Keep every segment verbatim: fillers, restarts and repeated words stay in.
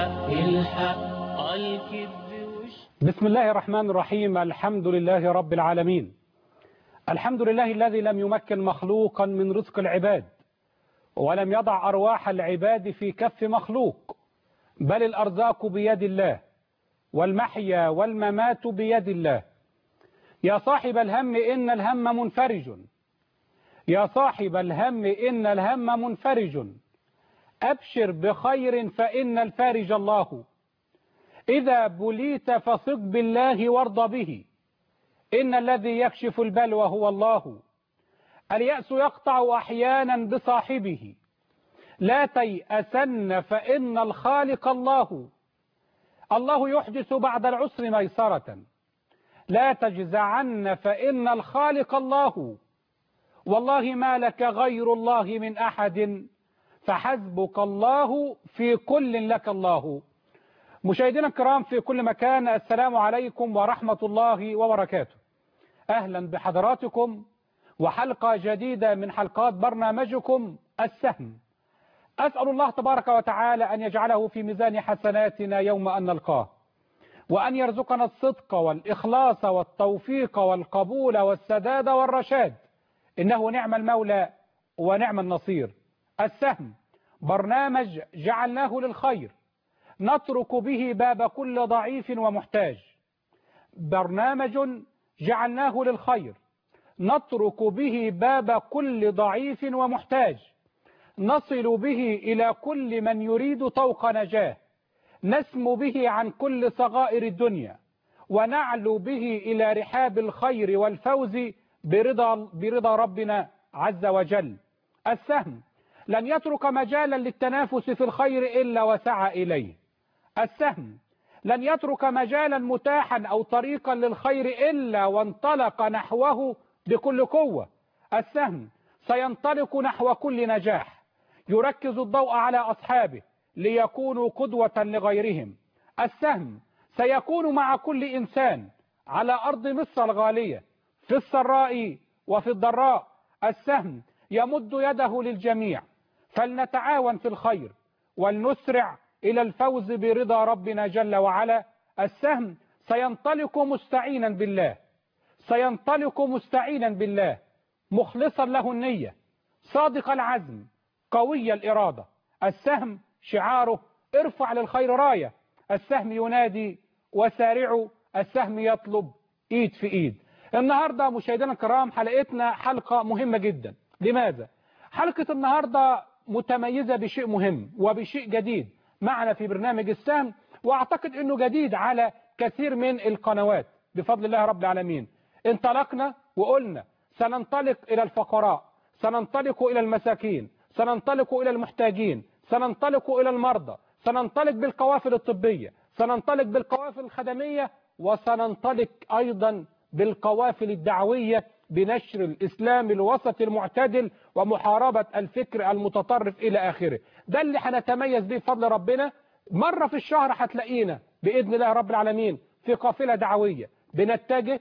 الحق الكذب وش. بسم الله الرحمن الرحيم. الحمد لله رب العالمين. الحمد لله الذي لم يمكن مخلوقا من رزق العباد، ولم يضع أرواح العباد في كف مخلوق، بل الأرزاق بيد الله، والمحيا والممات بيد الله. يا صاحب الهم إن الهم منفرج، يا صاحب الهم إن الهم منفرج، أبشر بخير فإن الفارج الله. إذا بليت فثق بالله وارض به، إن الذي يكشف البلوى هو الله. اليأس يقطع أحيانا بصاحبه، لا تيأسن فإن الخالق الله. الله يحدث بعد العسر ميسرة، لا تجزعن فإن الخالق الله. والله ما لك غير الله من أحد، فحسبك الله في كل لك الله. مشاهدينا الكرام في كل مكان، السلام عليكم ورحمة الله وبركاته. أهلا بحضراتكم وحلقة جديدة من حلقات برنامجكم السهم. أسأل الله تبارك وتعالى أن يجعله في ميزان حسناتنا يوم أن نلقاه، وأن يرزقنا الصدق والإخلاص والتوفيق والقبول والسداد والرشاد، إنه نعم المولى ونعم النصير. السهم برنامج جعلناه للخير، نترك به باب كل ضعيف ومحتاج. برنامج جعلناه للخير، نترك به باب كل ضعيف ومحتاج، نصل به إلى كل من يريد طوق نجاه، نسمو به عن كل صغائر الدنيا، ونعلو به إلى رحاب الخير والفوز برضا, برضا ربنا عز وجل. السهم لن يترك مجالا للتنافس في الخير إلا وسعى إليه. السهم لن يترك مجالا متاحا أو طريقا للخير إلا وانطلق نحوه بكل قوة. السهم سينطلق نحو كل نجاح، يركز الضوء على أصحابه ليكونوا قدوة لغيرهم. السهم سيكون مع كل إنسان على أرض مصر الغالية في السراء وفي الضراء. السهم يمد يده للجميع، فلنتعاون في الخير ولنسرع إلى الفوز برضا ربنا جل وعلا. السهم سينطلق مستعينا بالله، سينطلق مستعينا بالله، مخلصا له النية، صادق العزم، قوي الإرادة. السهم شعاره ارفع للخير راية. السهم ينادي وسارعوا، السهم يطلب ايد في ايد. النهاردة مشاهدينا الكرام حلقتنا حلقة مهمة جدا. لماذا؟ حلقة النهاردة متميزة بشيء مهم وبشيء جديد معنا في برنامج السهم، واعتقد انه جديد على كثير من القنوات بفضل الله رب العالمين. انطلقنا وقلنا سننطلق الى الفقراء، سننطلق الى المساكين، سننطلق الى المحتاجين، سننطلق الى المرضى، سننطلق بالقوافل الطبية، سننطلق بالقوافل الخدمية، وسننطلق ايضا بالقوافل الدعوية بنشر الإسلام الوسط المعتدل ومحاربة الفكر المتطرف إلى آخره. ده اللي هنتميز به بفضل ربنا. مرة في الشهر هتلاقينا بإذن الله رب العالمين في قافلة دعوية، بنتجه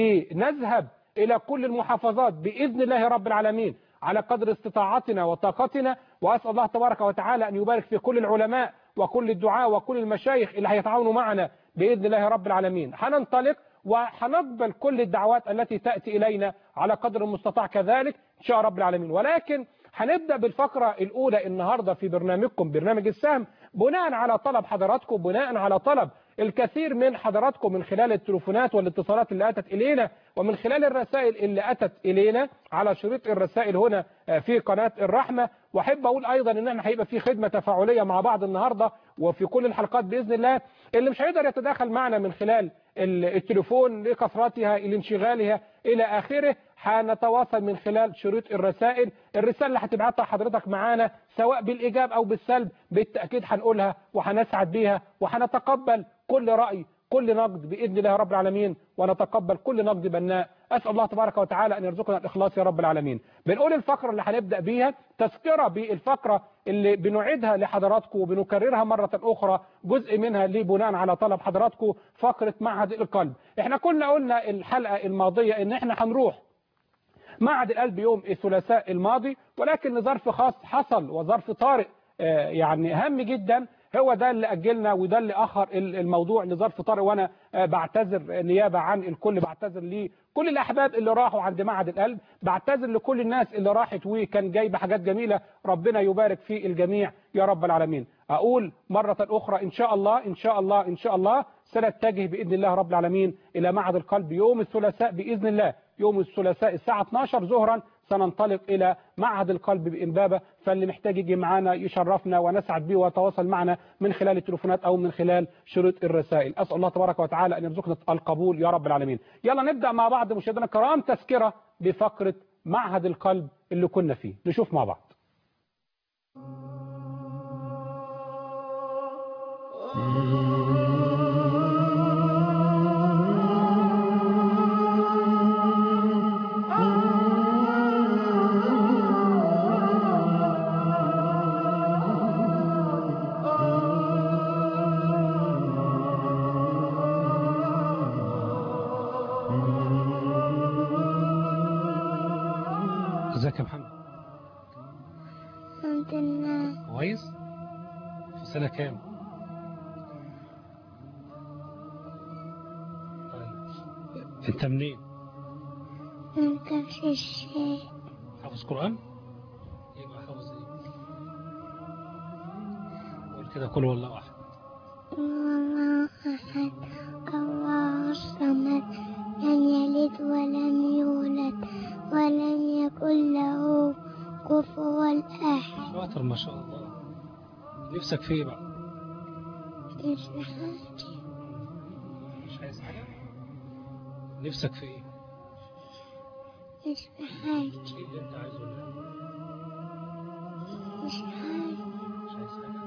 بنذهب إلى كل المحافظات بإذن الله رب العالمين على قدر استطاعتنا وطاقتنا. وأسأل الله تبارك وتعالى أن يبارك في كل العلماء وكل الدعاء وكل المشايخ اللي هيتعاونوا معنا بإذن الله رب العالمين. هننطلق وهنقبل كل الدعوات التي تأتي إلينا على قدر المستطاع كذلك إن شاء رب العالمين. ولكن هنبدأ بالفقرة الأولى النهاردة في برنامجكم برنامج السهم، بناء على طلب حضراتكم، بناء على طلب الكثير من حضراتكم من خلال التليفونات والاتصالات اللي أتت إلينا، ومن خلال الرسائل اللي أتت إلينا على شريط الرسائل هنا في قناة الرحمة. وأحب أقول أيضا إن احنا هيبقى في خدمة تفاعلية مع بعض النهاردة وفي كل الحلقات بإذن الله. اللي مش هيقدر يتداخل معنا من خلال التليفون لكثرتها لانشغالها إلى آخره، هنتواصل من خلال شريط الرسائل. الرسالة اللي هتبعتها حضرتك معانا سواء بالإيجاب أو بالسلب بالتأكيد هنقولها وهنسعد بيها، وهنتقبل كل رأي كل نقد بإذن الله رب العالمين، ونتقبل كل نقد بناء. أسأل الله تبارك وتعالى أن يرزقنا الإخلاص يا رب العالمين. بنقول الفقرة اللي هنبدأ بيها تذكرة بالفقرة اللي بنعيدها لحضراتكم وبنكررها مرة أخرى، جزء منها اللي بناء على طلب حضراتكم، فقرة معهد القلب. احنا كنا قلنا الحلقة الماضية ان احنا هنروح معهد القلب يوم الثلاثاء الماضي، ولكن لظرف خاص حصل وظرف طارئ يعني هام جدا هو ده اللي أجلنا وده اللي أخر الموضوع لظرف طارئ. وأنا بعتذر نيابة عن الكل، بعتذر لكل الأحباب اللي راحوا عند معهد القلب، بعتذر لكل الناس اللي راحت وكان جايبة حاجات جميلة، ربنا يبارك في الجميع يا رب العالمين. أقول مرة أخرى إن شاء الله إن شاء الله إن شاء الله سنتجه بإذن الله رب العالمين إلى معهد القلب يوم الثلاثاء بإذن الله، يوم الثلاثاء الساعة اثناشر ظهرا سننطلق إلى معهد القلب بإمبابة. فاللي محتاج يجي معنا يشرفنا ونسعد به ويتواصل معنا من خلال التليفونات أو من خلال شروط الرسائل. أسأل الله تبارك وتعالى أن يرزقنا القبول يا رب العالمين. يلا نبدأ مع بعض مشاهدينا الكرام تذكرة بفقرة معهد القلب اللي كنا فيه، نشوف مع بعض. ازيك يا محمد؟ الحمد لله. كويس؟ في سنة كام؟ طيب انت منين؟ انت في الشيء. حافظ قرآن؟ يبقى حافظ ايه؟ قول كده كل والله احد. الله أحد الله الصمد لم يلد ولم يولد ولم يكن له كفوا أحد. شاطر ما شاء الله. نفسك في ايه بقى؟ مش حاجة. مش عايز حاجة؟ نفسك في ايه؟ مش بحاجة. ايه اللي انت عايزه لله؟ مش حاجة. مش عايز حاجة؟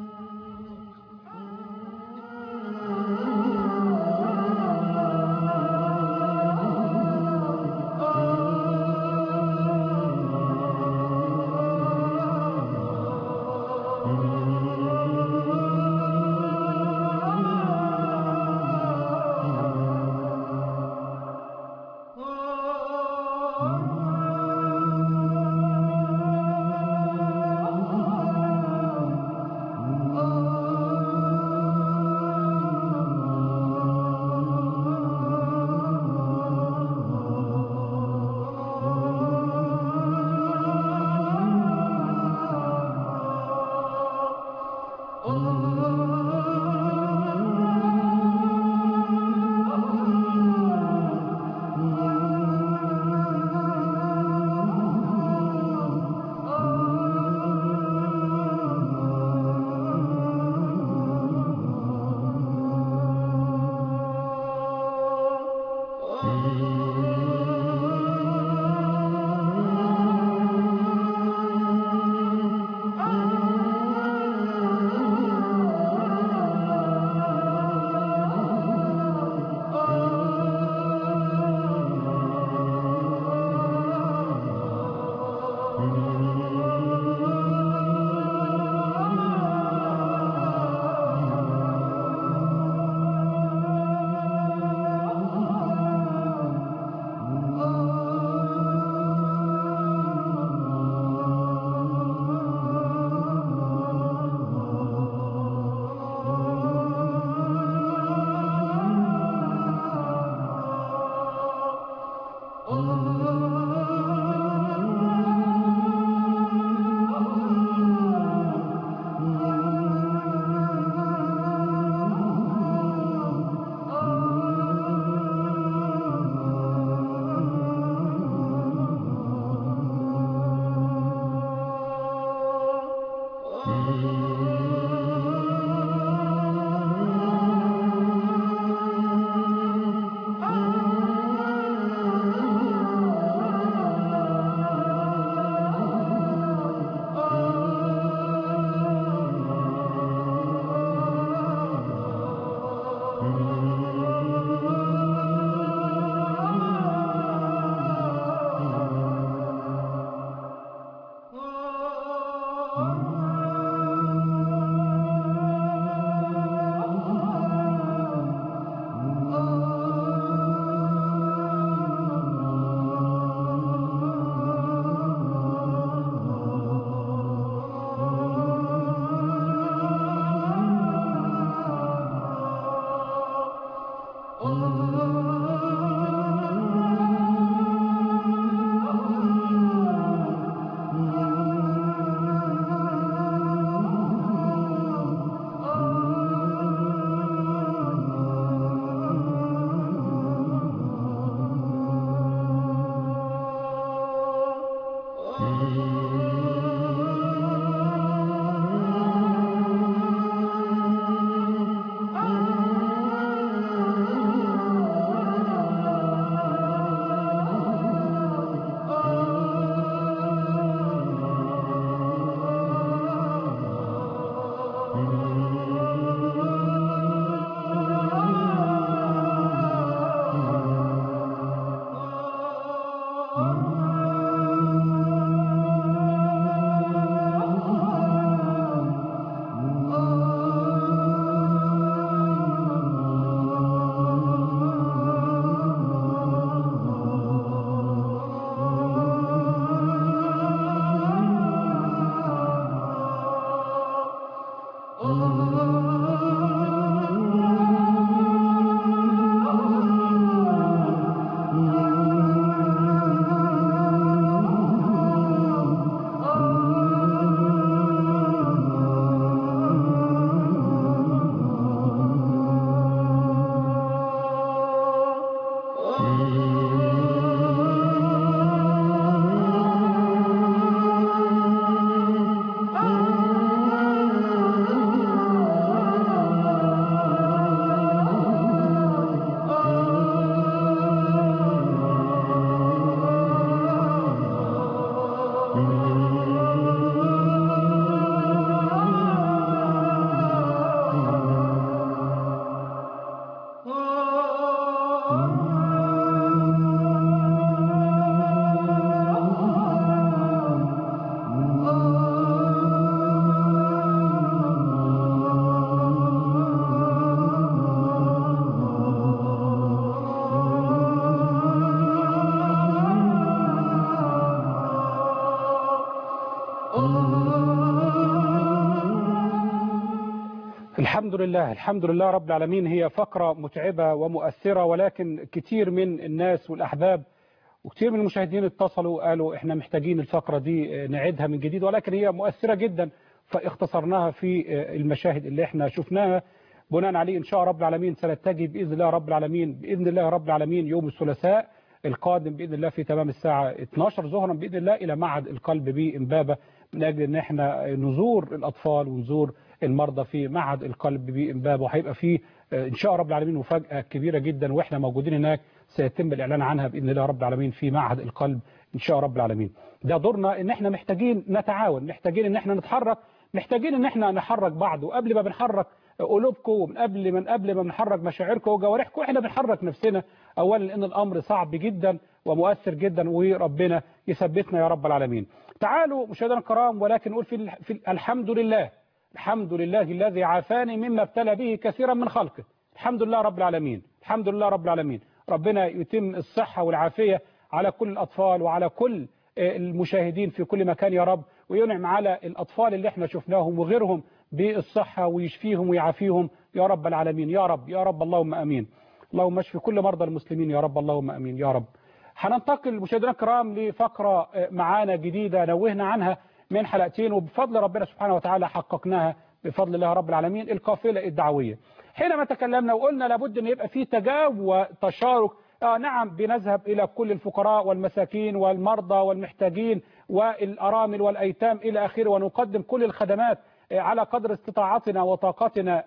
الحمد لله الحمد لله رب العالمين. هي فقرة متعبة ومؤثرة، ولكن كتير من الناس والأحباب وكتير من المشاهدين اتصلوا قالوا احنا محتاجين الفقرة دي نعيدها من جديد، ولكن هي مؤثرة جدا فاختصرناها في المشاهد اللي احنا شفناها. بناء عليه ان شاء رب العالمين سنتجه باذن الله رب العالمين باذن الله رب العالمين يوم الثلاثاء القادم باذن الله في تمام الساعة اثناشر ظهرا باذن الله الى معهد القلب بإمبابة، من اجل ان احنا نزور الاطفال ونزور المرضى في معهد القلب بإمبابة، وهيبقى فيه ان شاء رب العالمين مفاجأة كبيرة جدا واحنا موجودين هناك، سيتم الاعلان عنها باذن الله رب العالمين في معهد القلب ان شاء رب العالمين. ده دورنا ان احنا محتاجين نتعاون، محتاجين ان احنا نتحرك، محتاجين ان احنا نحرك بعض، وقبل ما بنحرك قلوبكم ومن قبل من قبل ما بنحرك مشاعركم وجوارحكم احنا بنحرك نفسنا اولا، لان الامر صعب جدا ومؤثر جدا وربنا يثبتنا يا رب العالمين. تعالوا مشاهدينا الكرام، ولكن نقول في, في الحمد لله الحمد لله الذي عافاني مما ابتلى به كثيرا من خلقه. الحمد لله رب العالمين الحمد لله رب العالمين. ربنا يتم الصحة والعافية على كل الأطفال وعلى كل المشاهدين في كل مكان يا رب، وينعم على الأطفال اللي احنا شفناهم وغيرهم بالصحة ويشفيهم ويعافيهم يا رب العالمين يا رب يا رب اللهم أمين. اللهم اشف كل مرضى المسلمين يا رب اللهم أمين يا رب. هننتقل مشاهدينا الكرام لفقرة معانا جديدة نوهنا عنها من حلقتين، وبفضل ربنا سبحانه وتعالى حققناها بفضل الله رب العالمين، القافلة الدعوية. حينما تكلمنا وقلنا لابد أن يبقى فيه تجاوب وتشارك. آه نعم بنذهب إلى كل الفقراء والمساكين والمرضى والمحتاجين والأرامل والأيتام إلى آخره، ونقدم كل الخدمات على قدر استطاعتنا وطاقتنا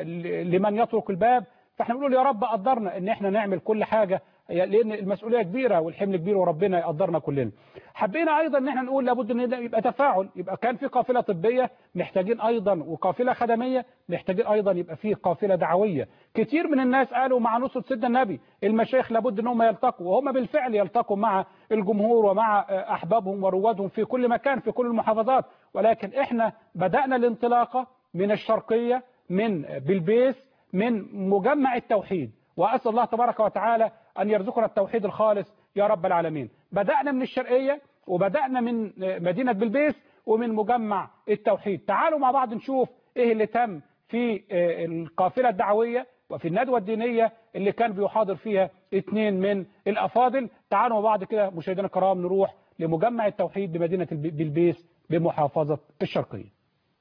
لمن يطرق الباب. فاحنا بنقول يا رب قدرنا ان احنا نعمل كل حاجة، لان المسؤولية كبيرة والحمل كبير وربنا يقدرنا كلنا. حبينا ايضا ان احنا نقول لابد ان يبقى تفاعل، يبقى كان في قافلة طبية محتاجين ايضا وقافلة خدمية، محتاجين ايضا يبقى في قافلة دعوية. كتير من الناس قالوا مع نصرة سيدنا النبي المشايخ لابد ان هم يلتقوا، وهم بالفعل يلتقوا مع الجمهور ومع احبابهم وروادهم في كل مكان في كل المحافظات. ولكن احنا بدأنا الانطلاقة من الشرقية من بلبيس من مجمع التوحيد، وأسأل الله تبارك وتعالى أن يرزقنا التوحيد الخالص يا رب العالمين. بدأنا من الشرقية وبدأنا من مدينة بلبيس ومن مجمع التوحيد. تعالوا مع بعض نشوف إيه اللي تم في القافلة الدعوية وفي الندوة الدينية اللي كان بيحاضر فيها اثنين من الأفاضل. تعالوا مع بعض كده مشاهدينا الكرام نروح لمجمع التوحيد بمدينة بلبيس بمحافظة الشرقية.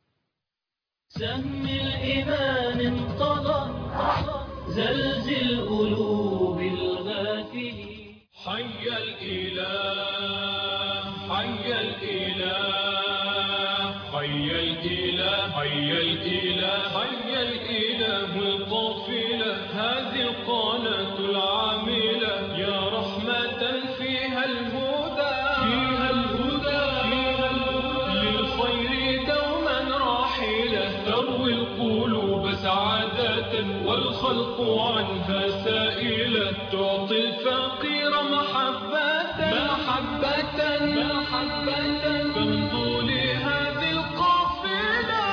سهم الإيمان انطلق زلزل قلوب الغافلين. حي الإله حي الإله حي الإله حي الإله حي الإله القافلة هذه القناة العاملة يا رحمة فيها الهدى فيها الهدى فيها الهدى للخير دوما راحلة تروي القلوب سعادة والخلق عنها سائلة تعطي الفقير محبة محبة محبة فامضوا لهذه القافلة.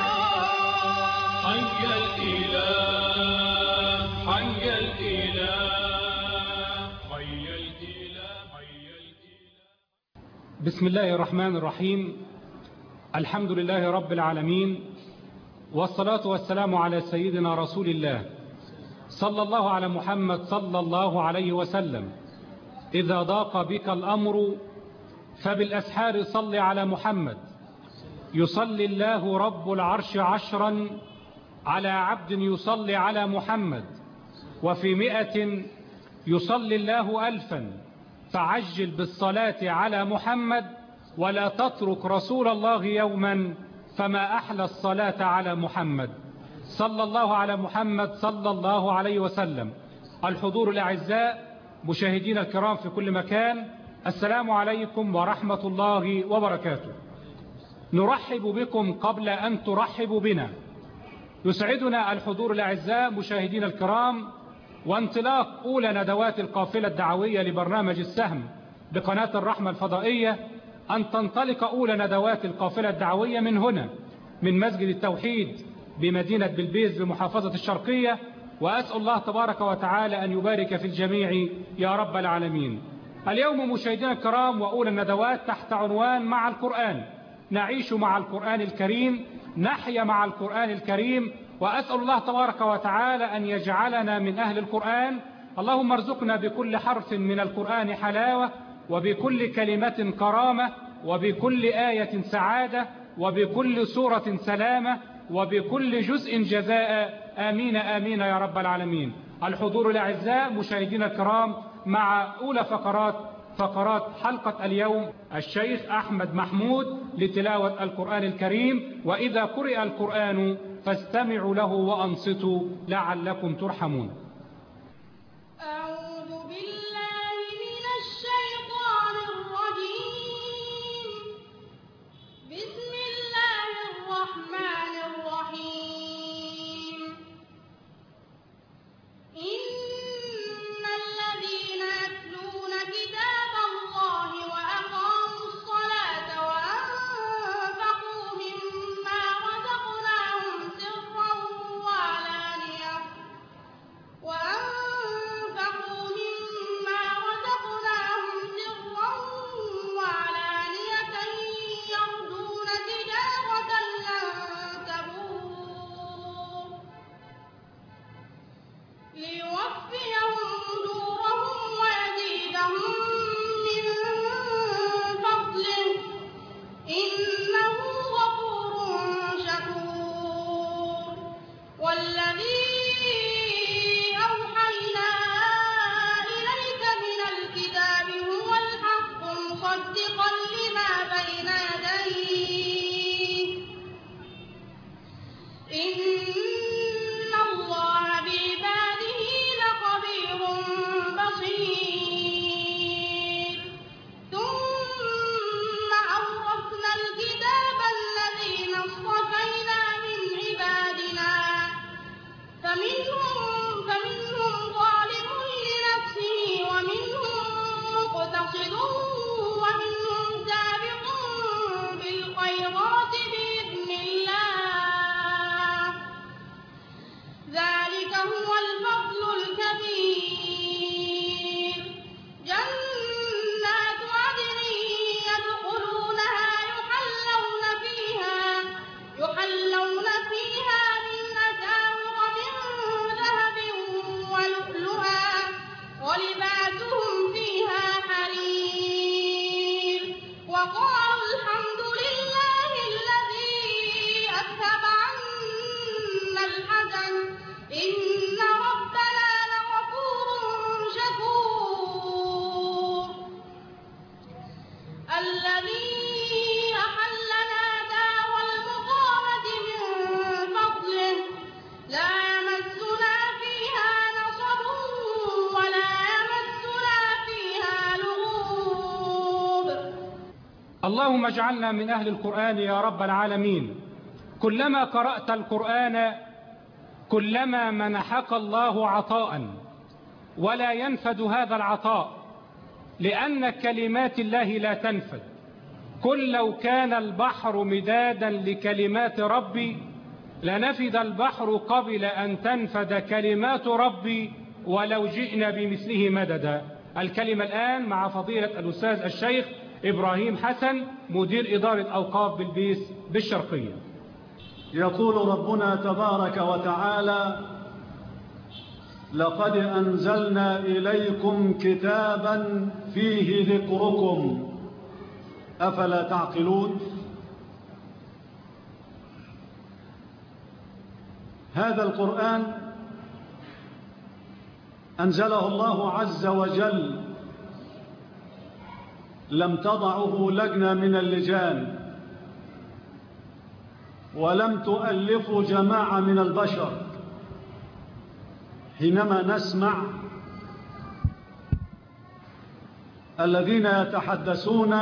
حي الإله حي الإله حي الإله حي الإله. بسم الله الرحمن الرحيم. الحمد لله رب العالمين، والصلاة والسلام على سيدنا رسول الله صلى الله على محمد صلى الله عليه وسلم. إذا ضاق بك الأمر فبالأسحار صل على محمد. يصلي الله رب العرش عشرا على عبد يصلي على محمد، وفي مئة يصلي الله ألفا. فعجل بالصلاة على محمد ولا تترك رسول الله يوما، فما أحلى الصلاة على محمد صلى الله على محمد صلى الله عليه وسلم. الحضور الأعزاء مشاهدين الكرام في كل مكان، السلام عليكم ورحمة الله وبركاته. نرحب بكم قبل أن ترحبوا بنا. يسعدنا الحضور الأعزاء مشاهدين الكرام وانطلاق أولى ندوات القافلة الدعوية لبرنامج السهم بقناة الرحمة الفضائية أن تنطلق أولى ندوات القافلة الدعوية من هنا من مسجد التوحيد بمدينة بلبيس بمحافظة الشرقية، وأسأل الله تبارك وتعالى أن يبارك في الجميع يا رب العالمين. اليوم مشاهدينا الكرام وأولى الندوات تحت عنوان مع القرآن. نعيش مع القرآن الكريم، نحيا مع القرآن الكريم، وأسأل الله تبارك وتعالى أن يجعلنا من أهل القرآن. اللهم ارزقنا بكل حرف من القرآن حلاوة، وبكل كلمة كرامة، وبكل آية سعادة، وبكل سورة سلامة، وبكل جزء جزاء. آمين آمين يا رب العالمين. الحضور الأعزاء مشاهدينا الكرام، مع أولى فقرات فقرات حلقة اليوم الشيخ أحمد محمود لتلاوة القرآن الكريم. وإذا قرئ القرآن فاستمعوا له وأنصتوا لعلكم ترحمون. أعوذ بالله من الشيطان الرجيم. بسم الله الرحمن الرحيم. إن الذين يتلون كتاب الله وأقاموا الصلاة وأنفقوا مما رزقناهم سرا وعلانية وأنفقوا مما رزقناهم سرا وعلانية يرجون تجارة لن تبور ليوفيهم أجورهم ويزيدهم من فضله إنه غفور شكور. والذي أوحينا إليك من الكتاب هو الحق مصدقا لما بين يديه إن الله بعباده لخبير بصير. ثم أورثنا الكتاب الذين اصطفينا من عبادنا فمنهم فمنهم ظالم لنفسه ومنهم مقتصد ومنهم سابق بالخيرات بإذن الله ذلك هو الفضل الكبير. جنات عدن يدخلونها يحلون فيها يحلون فيها من أساور من ذهب ولؤلؤا ولباسهم فيها حرير. وقالوا الحمد لله الذي أذهب عنا الحزن إن ربنا لغفور شكور. الذي أحلنا دار المقامة من فضله لا يمسنا فيها نصب ولا يمسنا فيها لغوب. اللهم اجعلنا من أهل القرآن يا رب العالمين. كلما قرأت القرآن كلما منحك الله عطاء، ولا ينفد هذا العطاء، لأن كلمات الله لا تنفد. قل لو كان البحر مدادا لكلمات ربي لنفد البحر قبل أن تنفد كلمات ربي ولو جئنا بمثله مددا. الكلمة الآن مع فضيلة الأستاذ الشيخ إبراهيم حسن مدير إدارة أوقاف بلبيس بالشرقية. يقول ربنا تبارك وتعالى: لقد أنزلنا إليكم كتابا فيه ذكركم أفلا تعقلون. هذا القرآن أنزله الله عز وجل، لم تضعه لجنة من اللجان، ولم تؤلفه جماعة من البشر. حينما نسمع الذين يتحدثون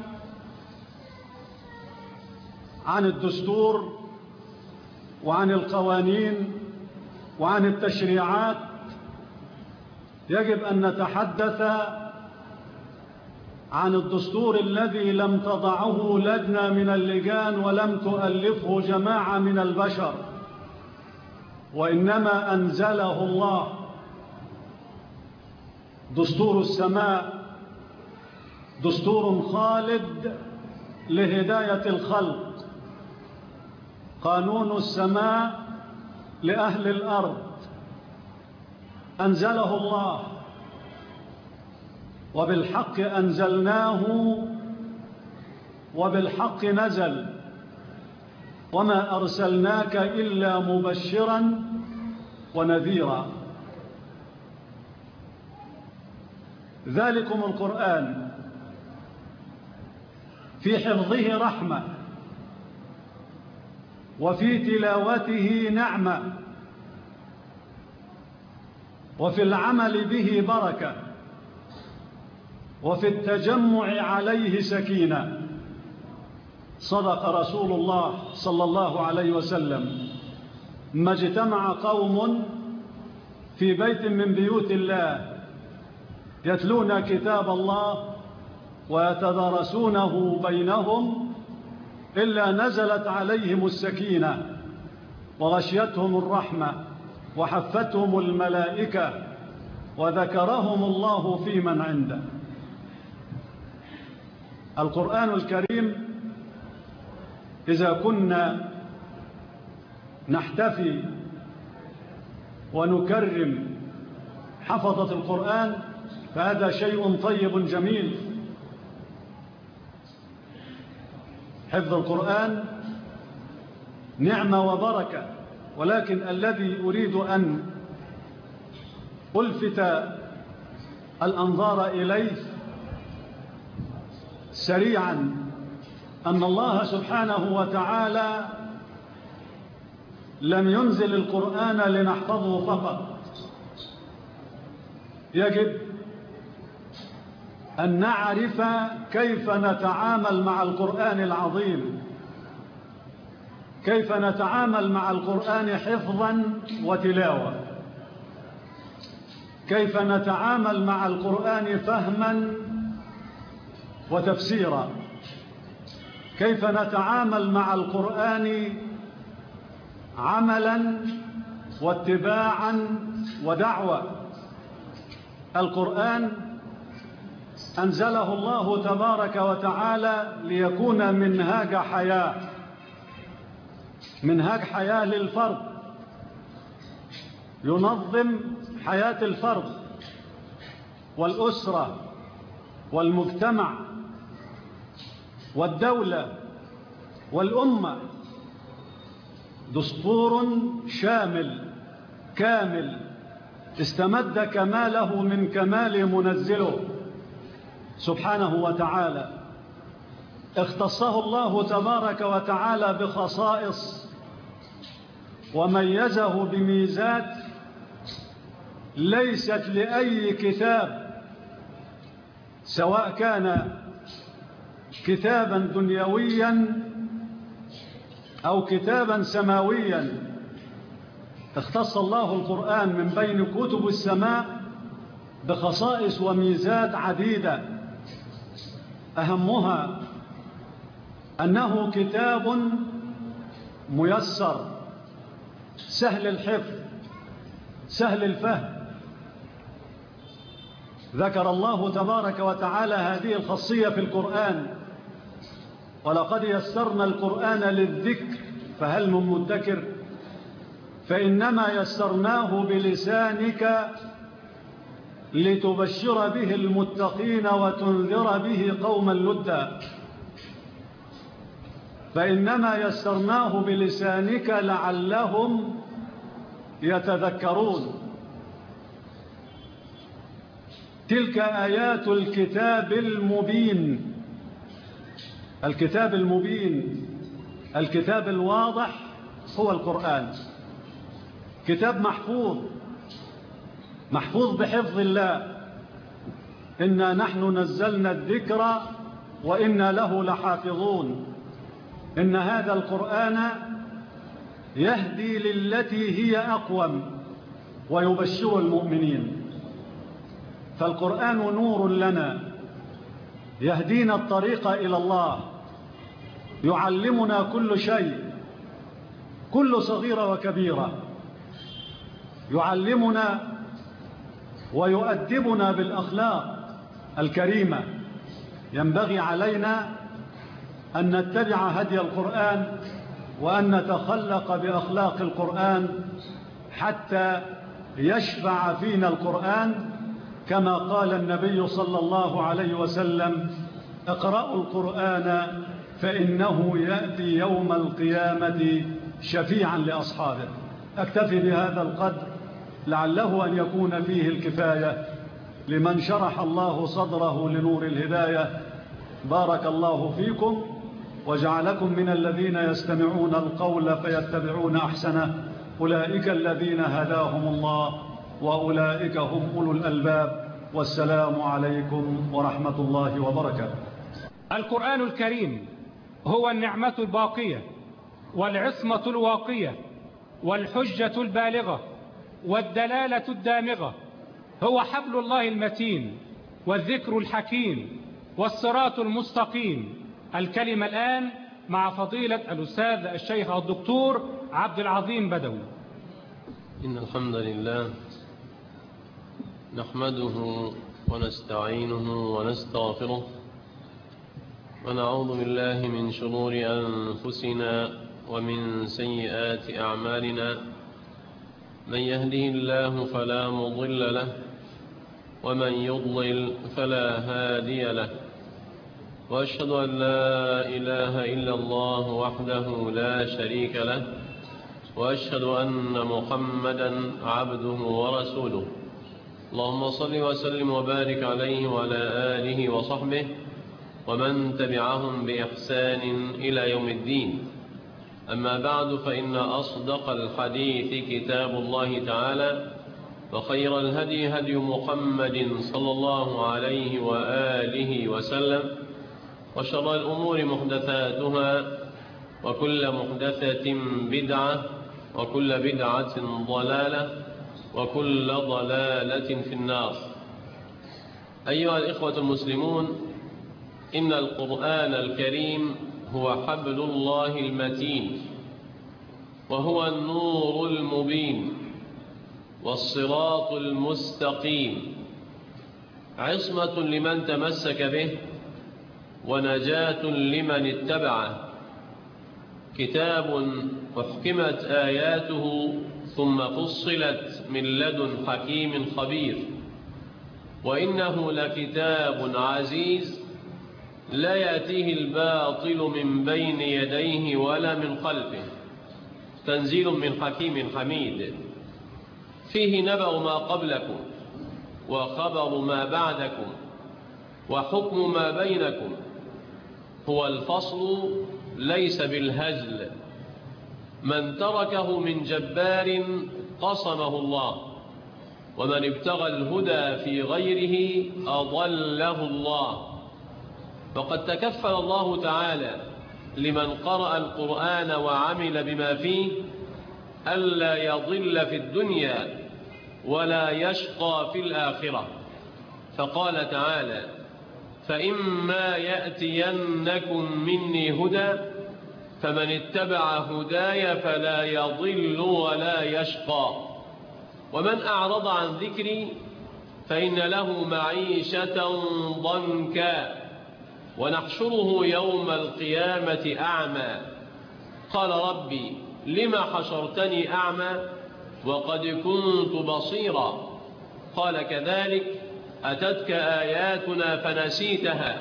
عن الدستور وعن القوانين وعن التشريعات، يجب أن نتحدث عن الدستور الذي لم تضعه لجنة من اللجان ولم تؤلفه جماعة من البشر، وإنما أنزله الله. دستور السماء دستور خالد لهداية الخلق. قانون السماء لأهل الأرض أنزله الله، وبالحق أنزلناه وبالحق نزل، وما أرسلناك إلا مبشرا ونذيرا. ذلكم القرآن في حفظه رحمة، وفي تلاوته نعمة، وفي العمل به بركة، وفي التجمع عليه سكينة. صدق رسول الله صلى الله عليه وسلم: ما اجتمع قوم في بيت من بيوت الله يتلون كتاب الله ويتدارسونه بينهم إلا نزلت عليهم السكينة وغشيتهم الرحمة وحفتهم الملائكة وذكرهم الله في من عنده. القرآن الكريم إذا كنا نحتفي ونكرم حفظة القرآن فهذا شيء طيب جميل. حفظ القرآن نعمة وبركة، ولكن الذي أريد أن ألفت الأنظار إليه سريعا أن الله سبحانه وتعالى لم ينزل القرآن لنحفظه فقط، يجب أن نعرف كيف نتعامل مع القرآن العظيم، كيف نتعامل مع القرآن حفظا وتلاوة، كيف نتعامل مع القرآن فهما وتفسيرا، كيف نتعامل مع القرآن عملا واتباعا ودعوة. القرآن أنزله الله تبارك وتعالى ليكون منهاج حياة، منهاج حياة للفرد، ينظم حياة الفرد والأسرة والمجتمع والدولة والأمة. دستور شامل كامل استمد كماله من كمال منزله سبحانه وتعالى. اختصه الله تبارك وتعالى بخصائص وميزه بميزات ليست لأي كتاب، سواء كان كتابا دنيويا أو كتابا سماويا. اختص الله القرآن من بين كتب السماء بخصائص وميزات عديدة، أهمها أنه كتاب ميسر سهل الحفظ سهل الفهم. ذكر الله تبارك وتعالى هذه الخاصية في القرآن: ولقد يسرنا القرآن للذكر فهل من مدكر، فإنما يسرناه بلسانك لتبشر به المتقين وتنذر به قوما لدا. فإنما يسرناه بلسانك لعلهم يتذكرون. تلك آيات الكتاب المبين. الكتاب المبين، الكتاب الواضح هو القرآن. كتاب محفوظ، محفوظ بحفظ الله. إنا نحن نزلنا الذكر وإنا له لحافظون. إن هذا القرآن يهدي للتي هي أقوم ويبشر المؤمنين. فالقرآن نور لنا يهدينا الطريق إلى الله، يعلمنا كل شيء، كل صغيرة وكبيرة، يعلمنا ويؤدبنا بالأخلاق الكريمة. ينبغي علينا أن نتبع هدي القرآن وأن نتخلق بأخلاق القرآن حتى يشفع فينا القرآن، كما قال النبي صلى الله عليه وسلم: اقرأوا القرآن فإنه يأتي يوم القيامة شفيعا لأصحابه. أكتفي بهذا القدر لعله أن يكون فيه الكفاية لمن شرح الله صدره لنور الهداية. بارك الله فيكم وجعلكم من الذين يستمعون القول فيتبعون أحسنه. أولئك الذين هداهم الله وأولئك هم أولو الألباب. والسلام عليكم ورحمة الله وبركاته. القرآن الكريم هو النعمة الباقية والعصمة الواقية والحجة البالغة والدلالة الدامغة. هو حبل الله المتين والذكر الحكيم والصراط المستقيم. الكلمة الآن مع فضيلة الأستاذ الشيخ الدكتور عبد العظيم بدوي. إن الحمد لله نحمده ونستعينه ونستغفره ونعوذ بالله من شرور أنفسنا ومن سيئات أعمالنا. من يهده الله فلا مضل له ومن يضلل فلا هادي له، وأشهد أن لا إله إلا الله وحده لا شريك له، وأشهد أن محمدا عبده ورسوله. اللهم صل وسلم وبارك عليه وعلى آله وصحبه ومن تبعهم بإحسان إلى يوم الدين. أما بعد، فإن أصدق الحديث كتاب الله تعالى، وخير الهدي هدي محمد صلى الله عليه وآله وسلم، وشر الأمور محدثاتها، وكل محدثة بدعة، وكل بدعة ضلالة، وكل ضلالة في النار. أيها الإخوة المسلمون، إن القرآن الكريم هو حبل الله المتين، وهو النور المبين، والصراط المستقيم، عصمة لمن تمسك به، ونجاة لمن اتبعه. كتاب أحكمت آياته ثم فصلت من لدن حكيم خبير، وإنه لكتاب عزيز لا يأتيه الباطل من بين يديه ولا من خلفه، تنزيل من حكيم حميد. فيه نبأ ما قبلكم وخبر ما بعدكم وحكم ما بينكم. هو الفصل ليس بالهزل، من تركه من جبار قصمه الله، ومن ابتغى الهدى في غيره أضله الله. فقد تكفل الله تعالى لمن قرأ القرآن وعمل بما فيه ألا يضل في الدنيا ولا يشقى في الآخرة. فقال تعالى: فإما يأتينكم مني هدى فمن اتبع هداي فلا يضل ولا يشقى، ومن أعرض عن ذكري فإن له معيشة ضنكا ونحشره يوم القيامة أعمى. قال: ربي لما حشرتني أعمى وقد كنت بصيرا. قال: كذلك أتتك آياتنا فنسيتها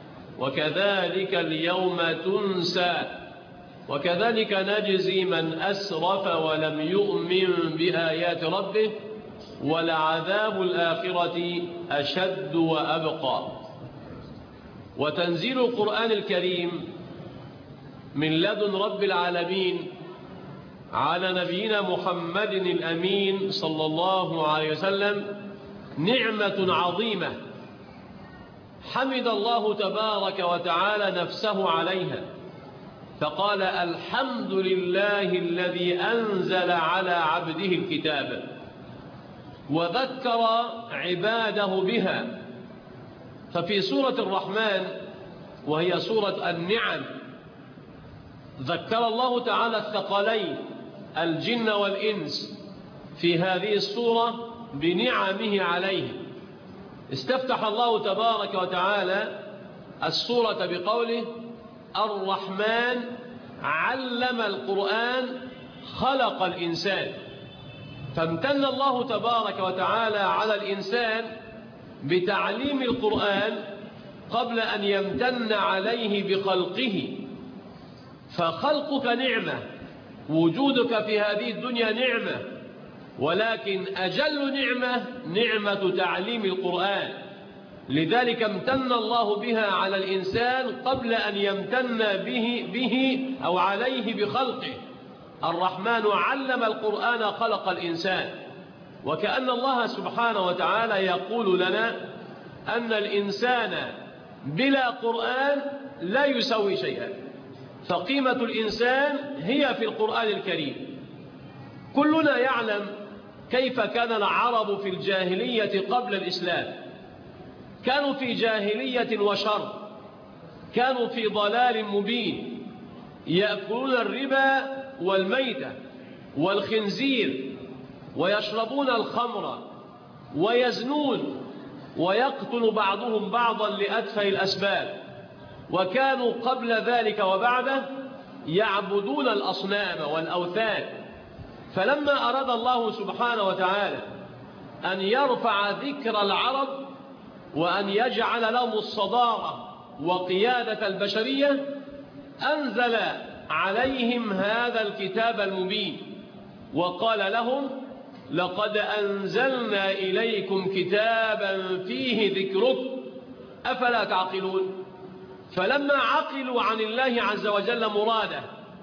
وكذلك اليوم تنسى وكذلك نجزي من أسرف ولم يؤمن بآيات ربه ولعذاب الآخرة أشد وأبقى. وتنزيل القرآن الكريم من لدن رب العالمين على نبينا محمد الأمين صلى الله عليه وسلم نعمة عظيمة حمد الله تبارك وتعالى نفسه عليها، فقال: الحمد لله الذي أنزل على عبده الكتاب، وذكر عباده بها. ففي سورة الرحمن وهي سورة النعم ذكر الله تعالى الثقلين الجن والإنس في هذه السورة بنعمه عليه. استفتح الله تبارك وتعالى السورة بقوله: الرحمن علم القرآن خلق الإنسان. فامتن الله تبارك وتعالى على الإنسان بتعليم القرآن قبل أن يمتن عليه بخلقه. فخلقك نعمة، وجودك في هذه الدنيا نعمة، ولكن أجل نعمة نعمة تعليم القرآن. لذلك امتن الله بها على الإنسان قبل أن يمتن به, به أو عليه بخلقه. الرحمن علم القرآن خلق الإنسان. وكأن الله سبحانه وتعالى يقول لنا أن الإنسان بلا قرآن لا يسوي شيئا، فقيمة الإنسان هي في القرآن الكريم. كلنا يعلم كيف كان العرب في الجاهلية قبل الإسلام. كانوا في جاهلية وشر، كانوا في ضلال مبين، يأكلون الربا والميتة والخنزير، ويشربون الخمر، ويزنون، ويقتل بعضهم بعضا لأتفه الأسباب. وكانوا قبل ذلك وبعده يعبدون الأصنام والأوثان. فلما أراد الله سبحانه وتعالى أن يرفع ذكر العرب وأن يجعل لهم الصدارة وقيادة البشرية، أنزل عليهم هذا الكتاب المبين وقال لهم: لقد أنزلنا إليكم كتابا فيه ذكركم أفلا تعقلون. فلما عقلوا عن الله عز وجل مراده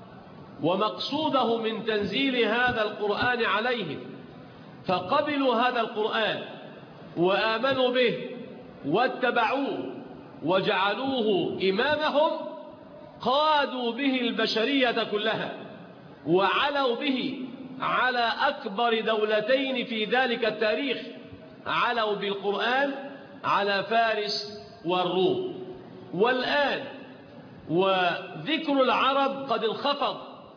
ومقصوده من تنزيل هذا القرآن عليهم، فقبلوا هذا القرآن وآمنوا به واتبعوه وجعلوه إمامهم، قادوا به البشرية كلها، وعلوا به على أكبر دولتين في ذلك التاريخ. علوا بالقرآن على فارس والروم. والآن وذكر العرب قد انخفض،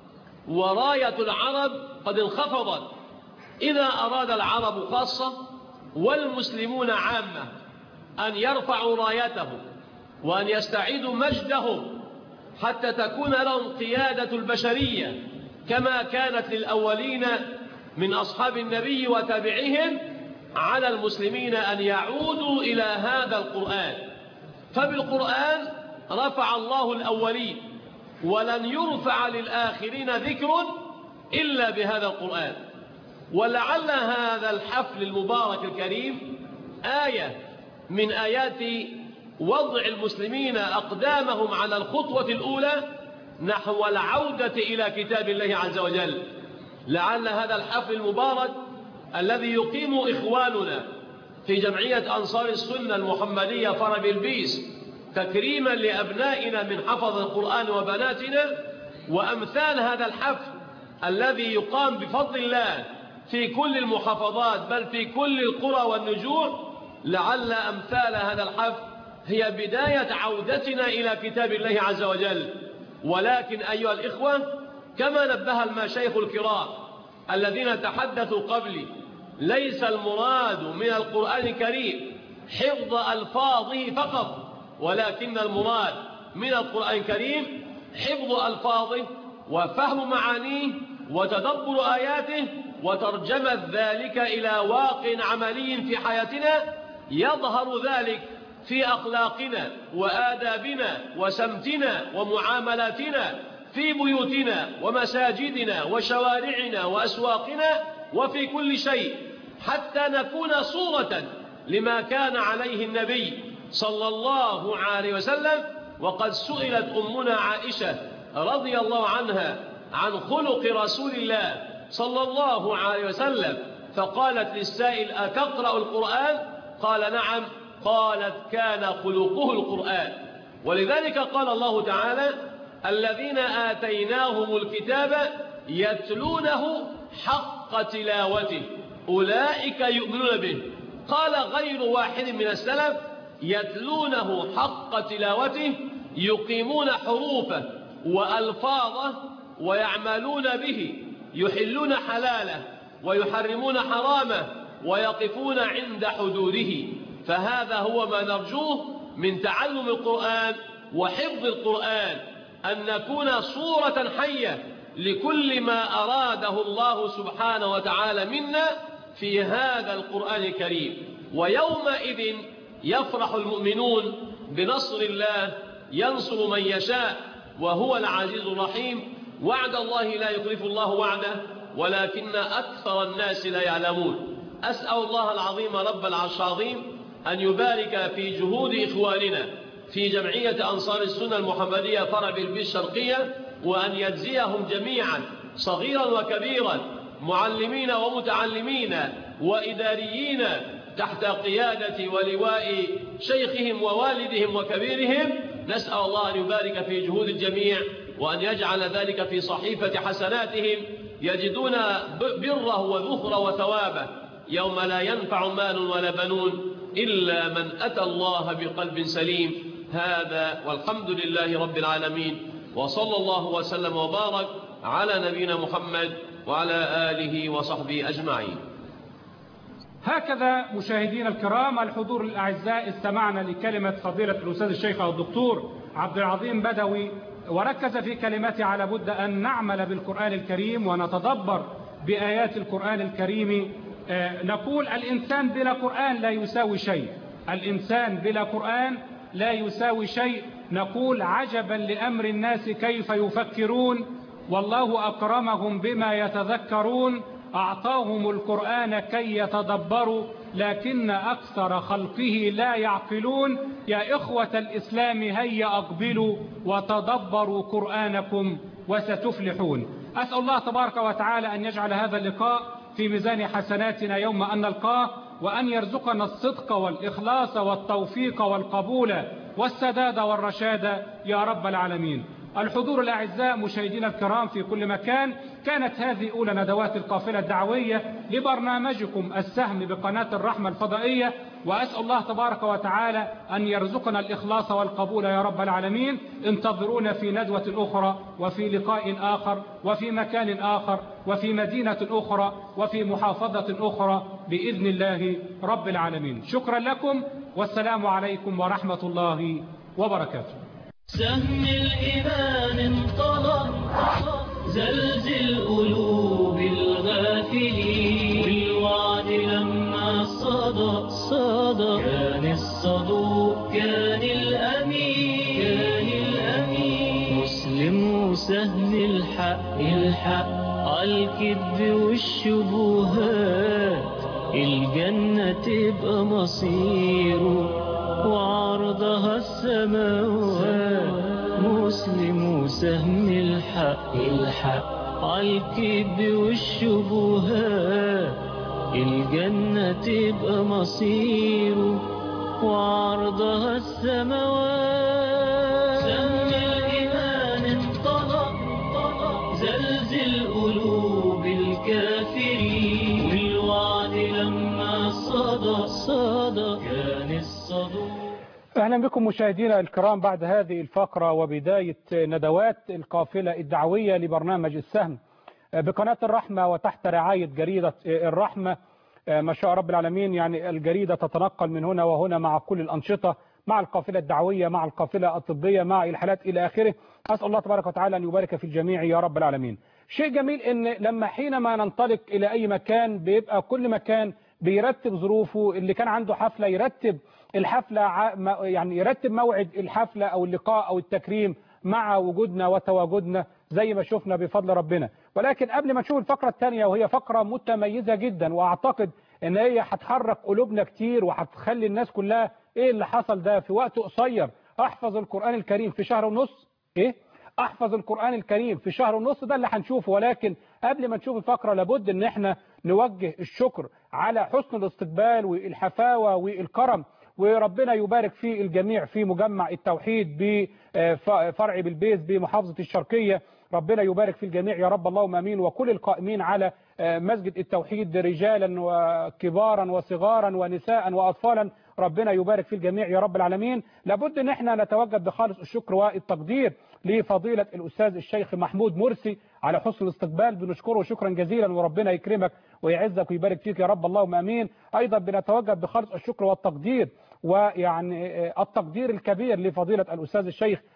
وراية العرب قد انخفضت. إذا أراد العرب خاصة والمسلمون عامة أن يرفعوا رايتهم وأن يستعيدوا مجدهم حتى تكون لهم قيادة البشرية كما كانت للأولين من أصحاب النبي وتابعهم، على المسلمين أن يعودوا إلى هذا القرآن. فبالقرآن رفع الله الأولين، ولن يرفع للآخرين ذكر إلا بهذا القرآن. ولعل هذا الحفل المبارك الكريم آية من آيات وضع المسلمين أقدامهم على الخطوة الأولى نحو العودة إلى كتاب الله عز وجل. لعل هذا الحفل المبارك الذي يقيم إخواننا في جمعية أنصار السنة المحمدية فرع بلبيس تكريما لأبنائنا من حفظ القرآن وبناتنا، وأمثال هذا الحفل الذي يقام بفضل الله في كل المحافظات بل في كل القرى والنجوع، لعل أمثال هذا الحفل هي بداية عودتنا إلى كتاب الله عز وجل. ولكن أيها الإخوة، كما نبه المشايخ الكرام الذين تحدثوا قبلي، ليس المراد من القرآن الكريم حفظ ألفاظه فقط، ولكن المراد من القرآن الكريم حفظ ألفاظه وفهم معانيه وتدبر آياته وترجمة ذلك إلى واقع عملي في حياتنا، يظهر ذلك في أخلاقنا وآدابنا وسمتنا ومعاملاتنا في بيوتنا ومساجدنا وشوارعنا وأسواقنا وفي كل شيء، حتى نكون صورة لما كان عليه النبي صلى الله عليه وسلم. وقد سئلت أمنا عائشة رضي الله عنها عن خلق رسول الله صلى الله عليه وسلم، فقالت للسائل: أتقرأ القرآن؟ قال: نعم. قالت: كان خلقه القرآن. ولذلك قال الله تعالى: الذين آتيناهم الكتاب يتلونه حق تلاوته أولئك يؤمنون به. قال غير واحد من السلف: يتلونه حق تلاوته، يقيمون حروفه وألفاظه ويعملون به، يحلون حلاله ويحرمون حرامه ويقفون عند حدوده. فهذا هو ما نرجوه من تعلم القرآن وحفظ القرآن، أن نكون صورة حية لكل ما أراده الله سبحانه وتعالى منا في هذا القرآن الكريم. ويومئذ يفرح المؤمنون بنصر الله ينصر من يشاء وهو العزيز الرحيم. وعد الله لا يخلف الله وعده ولكن أكثر الناس لا يعلمون. أسأل الله العظيم رب العرش العظيم أن يبارك في جهود إخواننا في جمعية أنصار السنة المحمدية فرع بلبيس الشرقية، وأن يجزيهم جميعا صغيرا وكبيرا معلمين ومتعلمين وإداريين تحت قيادة ولواء شيخهم ووالدهم وكبيرهم. نسأل الله أن يبارك في جهود الجميع وأن يجعل ذلك في صحيفة حسناتهم يجدون بره وذخر وثوابه يوم لا ينفع مال ولا بنون إلا من أتى الله بقلب سليم. هذا والحمد لله رب العالمين، وصلى الله وسلم وبارك على نبينا محمد وعلى آله وصحبه أجمعين. هكذا مشاهدينا الكرام الحضور الأعزاء استمعنا لكلمة فضيلة الأستاذ الشيخ الدكتور عبد العظيم بدوي، وركز في كلمته على بد أن نعمل بالقرآن الكريم ونتدبر بآيات القرآن الكريم. نقول الإنسان بلا قرآن لا يساوي شيء، الإنسان بلا قرآن لا يساوي شيء. نقول عجبا لأمر الناس كيف يفكرون والله أكرمهم بما يتذكرون، أعطاهم القرآن كي يتدبروا لكن أكثر خلقه لا يعقلون. يا إخوة الإسلام هيا أقبلوا وتدبروا قرآنكم وستفلحون. أسأل الله تبارك وتعالى أن يجعل هذا اللقاء في ميزان حسناتنا يوم أن نلقاه، وأن يرزقنا الصدق والإخلاص والتوفيق والقبول والسداد والرشاد يا رب العالمين. الحضور الأعزاء مشاهدينا الكرام في كل مكان، كانت هذه أولى ندوات القافلة الدعوية لبرنامجكم السهم بقناة الرحمة الفضائية، وأسأل الله تبارك وتعالى أن يرزقنا الإخلاص والقبول يا رب العالمين. انتظرونا في ندوة أخرى وفي لقاء آخر وفي مكان آخر وفي مدينة أخرى وفي محافظة أخرى بإذن الله رب العالمين. شكرا لكم والسلام عليكم ورحمة الله وبركاته. سهم الإيمان انطلق زلزل قلوب الغافلين، بالوعد لما صدى صدى كان الصدوق كان الأمين كان الأمين. مسلم وسهم الحق الحق عالكذب والشبهات، الجنة تبقى مصيره وعرضها السماوات. مسلم وسهم الحق الحق عالكذب والشبهات، الجنة تبقى مصيره وعرضها السماوات. سهم الإيمان انطلق زلزل قلوب الكافرين، والوعد لما صدى صدى كان الصدوق. أهلا بكم مشاهدينا الكرام بعد هذه الفقرة وبداية ندوات القافلة الدعوية لبرنامج السهم بقناة الرحمة وتحت رعاية جريدة الرحمة. ما شاء رب العالمين، يعني الجريدة تتنقل من هنا وهنا مع كل الأنشطة، مع القافلة الدعوية، مع القافلة الطبية، مع الحالات إلى آخره. أسأل الله تبارك وتعالى أن يبارك في الجميع يا رب العالمين. شيء جميل إن لما حينما ننطلق إلى أي مكان بيبقى كل مكان بيرتب ظروفه، اللي كان عنده حفلة يرتب الحفلة، يعني يرتب موعد الحفلة أو اللقاء أو التكريم مع وجودنا وتواجدنا زي ما شفنا بفضل ربنا. ولكن قبل ما نشوف الفقرة الثانية وهي فقرة متميزة جدا، وأعتقد إن هي هتحرك قلوبنا كتير وهتخلي الناس كلها إيه اللي حصل ده في وقت قصير. أحفظ القرآن الكريم في شهر ونص، إيه أحفظ القرآن الكريم في شهر ونص، ده اللي هنشوفه. ولكن قبل ما نشوف الفقرة لابد إن احنا نوجه الشكر على حسن الاستقبال والحفاوة والكرم، وربنا يبارك في الجميع في مجمع التوحيد بفرع بلبيس بمحافظة الشرقية. ربنا يبارك في الجميع يا رب اللهم امين، وكل القائمين على مسجد التوحيد رجالا وكبارا وصغارا ونساء واطفالا، ربنا يبارك في الجميع يا رب العالمين. لابد ان احنا نتوجه بخالص الشكر والتقدير لفضيلة الاستاذ الشيخ محمود مرسي على حسن الاستقبال، بنشكره شكرا جزيلا، وربنا يكرمك ويعزك ويبارك فيك يا رب اللهم امين. ايضا بنتوجه بخالص الشكر والتقدير ويعني التقدير الكبير لفضيلة الأستاذ الشيخ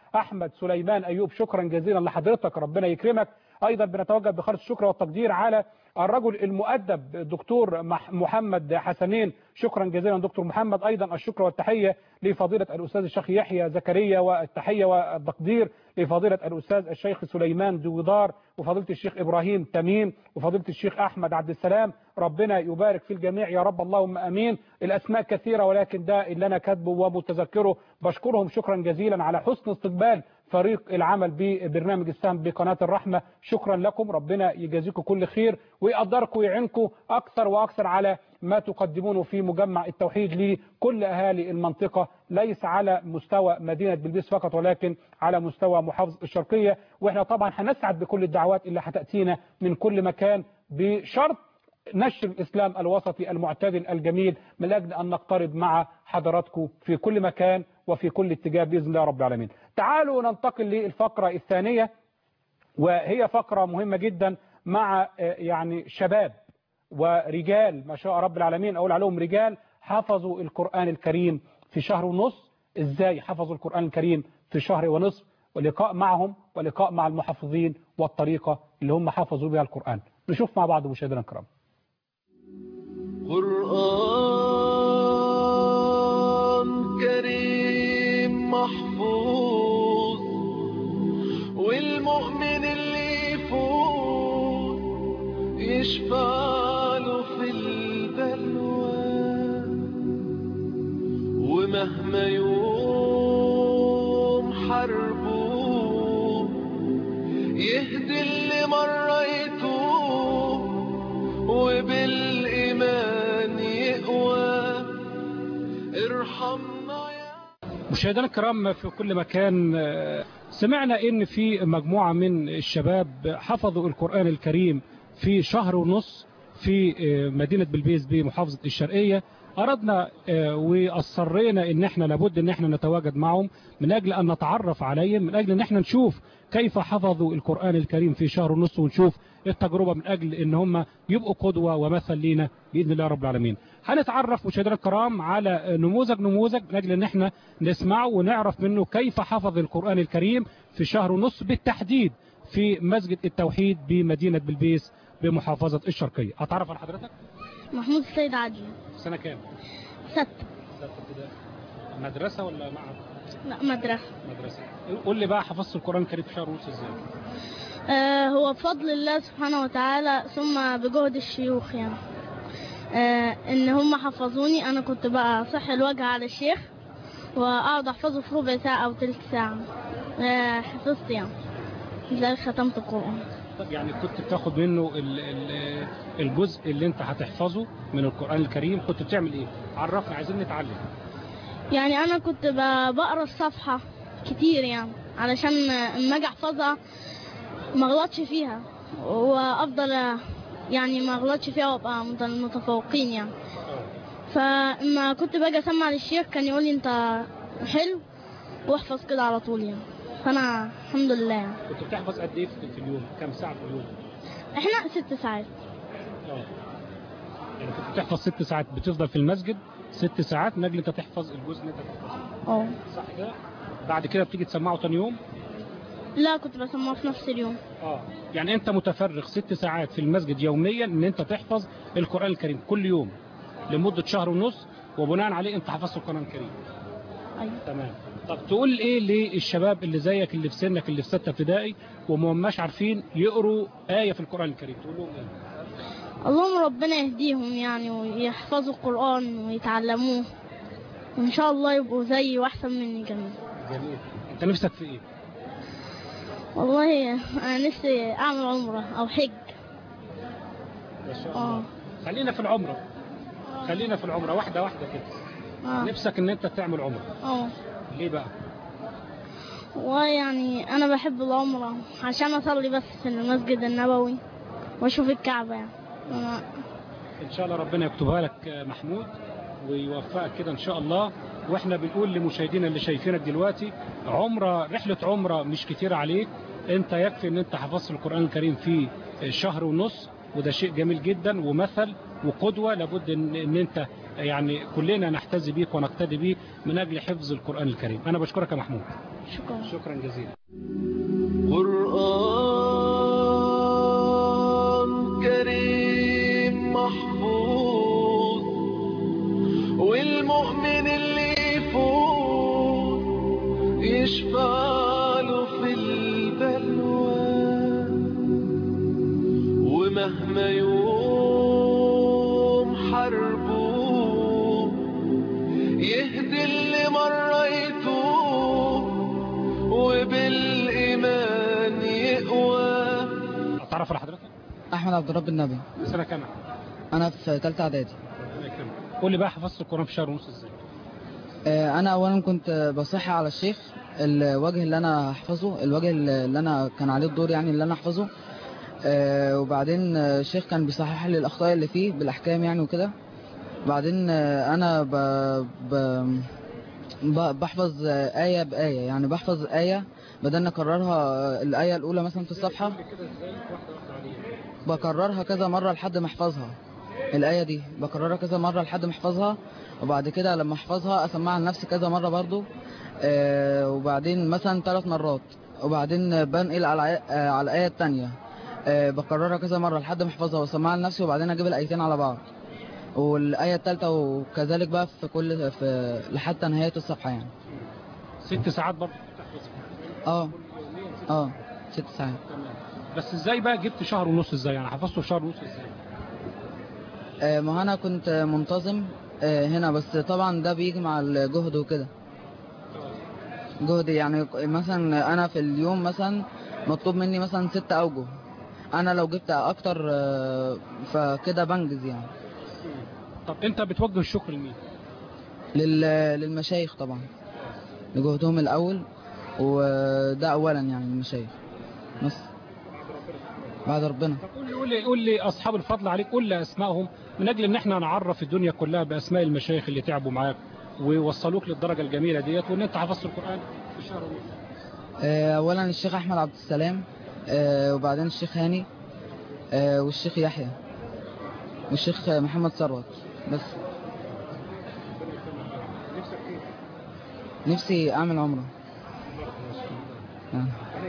أحمد سليمان أيوب شكرا جزيلا لحضرتك، ربنا يكرمك. أيضا بنتوجه بخالص الشكر والتقدير على الرجل المؤدب الدكتور محمد حسنين، شكرا جزيلا دكتور محمد. أيضا الشكر والتحية لفضيلة الأستاذ الشيخ يحيى زكريا، والتحية والتقدير لفضيلة الأستاذ الشيخ سليمان دويدار، وفضيلة الشيخ إبراهيم تميم، وفضيلة الشيخ أحمد عبد السلام. ربنا يبارك في الجميع يا رب، اللهم أمين. الأسماء كثيرة ولكن ده اللي أنا كاتبه ومتذكره. بشكرهم شكرا جزيلا على حسن استقبال فريق العمل ببرنامج السهم بقناة الرحمة. شكرا لكم، ربنا يجازيكم كل خير ويقدركم ويعينكم أكثر وأكثر على ما تقدمونه في مجمع التوحيد لكل أهالي المنطقة، ليس على مستوى مدينة بلبيس فقط ولكن على مستوى محافظة الشرقية. وإحنا طبعا هنسعد بكل الدعوات اللي هتأتينا من كل مكان بشرط نشر الإسلام الوسطي المعتدل الجميل، من أجل أن نقترب مع حضراتكم في كل مكان وفي كل اتجاه بإذن الله رب العالمين. تعالوا ننتقل للفقرة الثانية، وهي فقرة مهمة جدا مع يعني شباب ورجال ما شاء رب العالمين، أقول عليهم رجال حفظوا القرآن الكريم في شهر ونصف. إزاي حفظوا القرآن الكريم في شهر ونصف؟ ولقاء معهم ولقاء مع المحفظين والطريقة اللي هم حفظوا بها القرآن. نشوف مع بعض مشاهدينا الكرام. قرآن كريم محفوظ، والمؤمن اللي يفوز يشفع له في البلوى، ومهما يوم حربه يهدي اللي مرة يتوب، وبالإيمان يقوى. ارحمنا يا مشاهدينا الكرام في كل مكان، سمعنا ان في مجموعة من الشباب حفظوا القرآن الكريم في شهر ونص في مدينة بلبيس بمحافظة الشرقية. أردنا وأصرينا ان احنا لابد ان احنا نتواجد معهم من اجل ان نتعرف عليهم، من اجل ان احنا نشوف كيف حفظوا القرآن الكريم في شهر ونص، ونشوف التجربة من اجل ان هم يبقوا قدوة ومثل لينا بإذن الله رب العالمين. هنتعرف مشاهدينا الكرام على نموذج نموذج من اجل ان احنا نسمعه ونعرف منه كيف حفظ القرآن الكريم في شهر ونص، بالتحديد في مسجد التوحيد بمدينة بلبيس بمحافظة الشرقية. أتعرف على حضرتك؟ محمود السيد عدلي. سنة كام؟ ستة. ستة ابتدائي. مدرسة ولا معهد؟ لا مدرسة. مدرسة. قول لي بقى حفظت القرآن الكريم في شهر ونص ازاي؟ آه هو بفضل الله سبحانه وتعالى ثم بجهد الشيوخ، يعني آه ان هم حفظوني. انا كنت بقى صح الوجه على الشيخ واقعد احفظه في ربع ساعة او تلت ساعة. آه حفظت يعني زي ختمت القرآن. طب يعني كنت بتاخد منه ال ال الجزء اللي انت هتحفظه من القرآن الكريم كنت بتعمل ايه؟ عرفنا، عايزين نتعلم. يعني انا كنت بقرا الصفحة كتير يعني علشان اما اجي احفظها ما اغلطش فيها، وافضل يعني ما اغلطش فيها وابقى متفوقين يعني. فاما كنت باجي اسمع للشيخ كان يقول لي انت حلو واحفظ كده على طول يعني. فانا الحمد لله يعني. كنت بتحفظ قد ايه في اليوم؟ كام ساعة في اليوم؟ احنا ست ساعات. اه يعني كنت بتحفظ ست ساعات، بتفضل في المسجد ست ساعات من اجل انت تحفظ الجزء اللي انت تحفظه. اه صح كده؟ بعد كده بتيجي تسمعه تاني يوم؟ لا كنت بسمعه في نفس اليوم. اه يعني انت متفرغ ست ساعات في المسجد يوميا ان انت تحفظ القرآن الكريم كل يوم لمدة شهر ونص، وبناء عليه انت حفظت القرآن الكريم. ايوه تمام. طب تقول ايه للشباب اللي زيك اللي في سنك اللي في ستة ابتدائي ومش عارفين يقروا آية في القرآن الكريم، تقول لهم ايه؟ اللهم ربنا يهديهم يعني ويحفظوا القرآن ويتعلموه، وان شاء الله يبقوا زيي واحسن مني كمان. جميل. انت نفسك في ايه؟ والله انا نفسي اعمل عمرة او حج. ما شاء الله. خلينا في العمرة. خلينا في العمرة واحدة واحدة كده. آه. نفسك ان انت تعمل عمرة. اه ليه بقى؟ ويعني انا بحب العمرة عشان اصلي بس في المسجد النبوي واشوف الكعبة يعني. أنا... ان شاء الله ربنا يكتبها لك محمود ويوفقك كده ان شاء الله. واحنا بنقول لمشاهدينا اللي شايفينك دلوقتي، عمرة رحلة عمرة مش كتير عليك، انت يكفي ان انت حفظت القرآن الكريم في شهر ونص، وده شيء جميل جدا ومثل وقدوة لابد ان, إن انت يعني كلنا نحتذي بيك ونقتدي بيك من اجل حفظ القرآن الكريم. انا بشكرك يا محمود. شكرا. شكرا جزيلا. قرآن كريم محفوظ، والمؤمن اللي يفوز يشفع له في البلوى، ومهما يوم حربه يهدي اللي مرة يتوب، وبالإيمان يقوى. اتعرف على حضرتك؟ احمد عبد الرب النبي. سنة كام؟ انا في ثالثه اعدادي. قول لي بقى حفظت القرآن في شهر ونص ازاي؟ آه، انا اولا كنت بصح على الشيخ الوجه اللي انا احفظه، الوجه اللي انا كان عليه الدور يعني اللي انا احفظه. آه، وبعدين الشيخ كان بيصحح لي الاخطاء اللي فيه بالاحكام يعني وكده. بعدين آه، انا ب... ب... ب... بحفظ آية بآية، يعني بحفظ آية بدل نكررها الآية الأولى مثلا في الصفحة بكررها كذا مرة لحد ما احفظها. الآية دي بكررها كذا مرة لحد ما احفظها، وبعد كده لما احفظها اسمعها لنفسي كذا مرة برضو. آه، وبعدين مثلا ثلاث مرات، وبعدين بنقل على آه، على الآية الثانية آه، بكررها كذا مرة لحد ما احفظها واسمعها لنفسي، وبعدين اجيب الآيتين على بعض والآية الثالثة، وكذلك بقى في كل في لحتى نهاية الصفحة يعني. ست ساعات برضه بتحفظ؟ اه اه ست ساعات. بس ازاي بقى جبت شهر ونص ازاي؟ يعني حفظته في شهر ونص ازاي؟ آه، ما انا كنت منتظم آه، هنا، بس طبعا ده بيجي مع الجهد وكده. جهد يعني مثلا انا في اليوم مثلا مطلوب مني مثلا ست اوجه، انا لو جبت اكتر آه، فكده بنجز يعني. طب انت بتوجه الشكر لمين؟ لل- للمشايخ طبعا، لجهدهم الاول، وده اولا يعني المشايخ بس بعد ربنا. طب قول لي قول لي قول لي اصحاب الفضل عليك، قول لي اسمائهم من اجل ان احنا نعرف الدنيا كلها باسماء المشايخ اللي تعبوا معاك ويوصلوك للدرجه الجميله ديت، وان انت حفظت القران في شهر ونص. آه، اولا الشيخ احمد عبد السلام، آه، وبعدين الشيخ هاني، آه، والشيخ يحيى، والشيخ محمد ثروت. بس نفسي اعمل عمره. آه.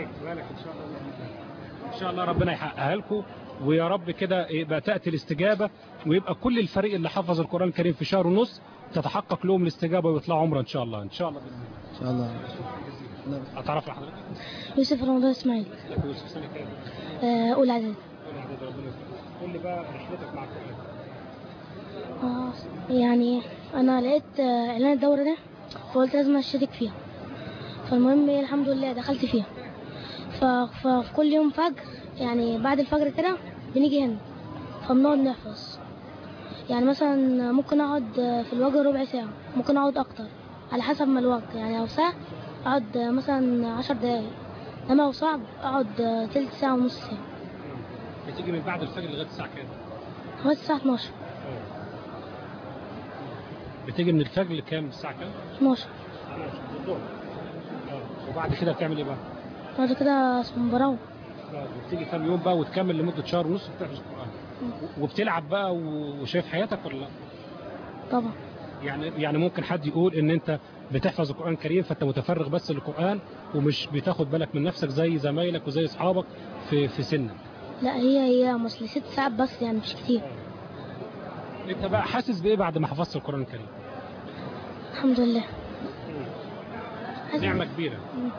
ان شاء الله ربنا يحققها لكم، ويا رب كده يبقى تاتي الاستجابه، ويبقى كل الفريق اللي حفظ القران الكريم في شهر ونص تتحقق لهم الاستجابه ويطلعوا عمره ان شاء الله. ان شاء الله باذن الله. ان شاء الله. اتعرف على حضرتك؟ يوسف رمضان اسماعيل. يوسف سنه كام؟ آه، اولى اعدادي. قول لي بقى رحلتك مع القران. آه، يعني انا لقيت آه، اعلان الدوره ده، فقلت لازم اشترك فيها. فالمهم إيه، الحمد لله دخلت فيها. ف- ففي كل يوم فجر، يعني بعد الفجر كده بنيجي هنا فبنقعد نحفظ. يعني مثلا ممكن اقعد في الوجه ربع ساعة، ممكن اقعد اكتر على حسب ما الوقت، يعني لو ساعة اقعد مثلا عشر دقايق، انما لو صعب اقعد تلت ساعة ونص ساعة. بتيجي من بعد الفجر لغايه الساعه كام؟ لغاية الساعة اتناشر. بتيجي من الفجر لكام؟ الساعه كام؟ اتناشر. وبعد كده بتعمل ايه بقى؟ بعد كده بروح. بتيجي كام يوم بقى وتكمل لمده شهر ونص بتحفظ القران، وبتلعب بقى وشايف حياتك ولا لا؟ طبعا. يعني يعني ممكن حد يقول ان انت بتحفظ القران الكريم فانت متفرغ بس للقران ومش بتاخد بالك من نفسك زي زمايلك وزي اصحابك في في سنك. لا، هي هي مثل ست ساعات بس، يعني مش كتير. انت بقى حاسس بايه بعد ما حفظت القران الكريم؟ الحمد لله. نعمه كبيره. مم.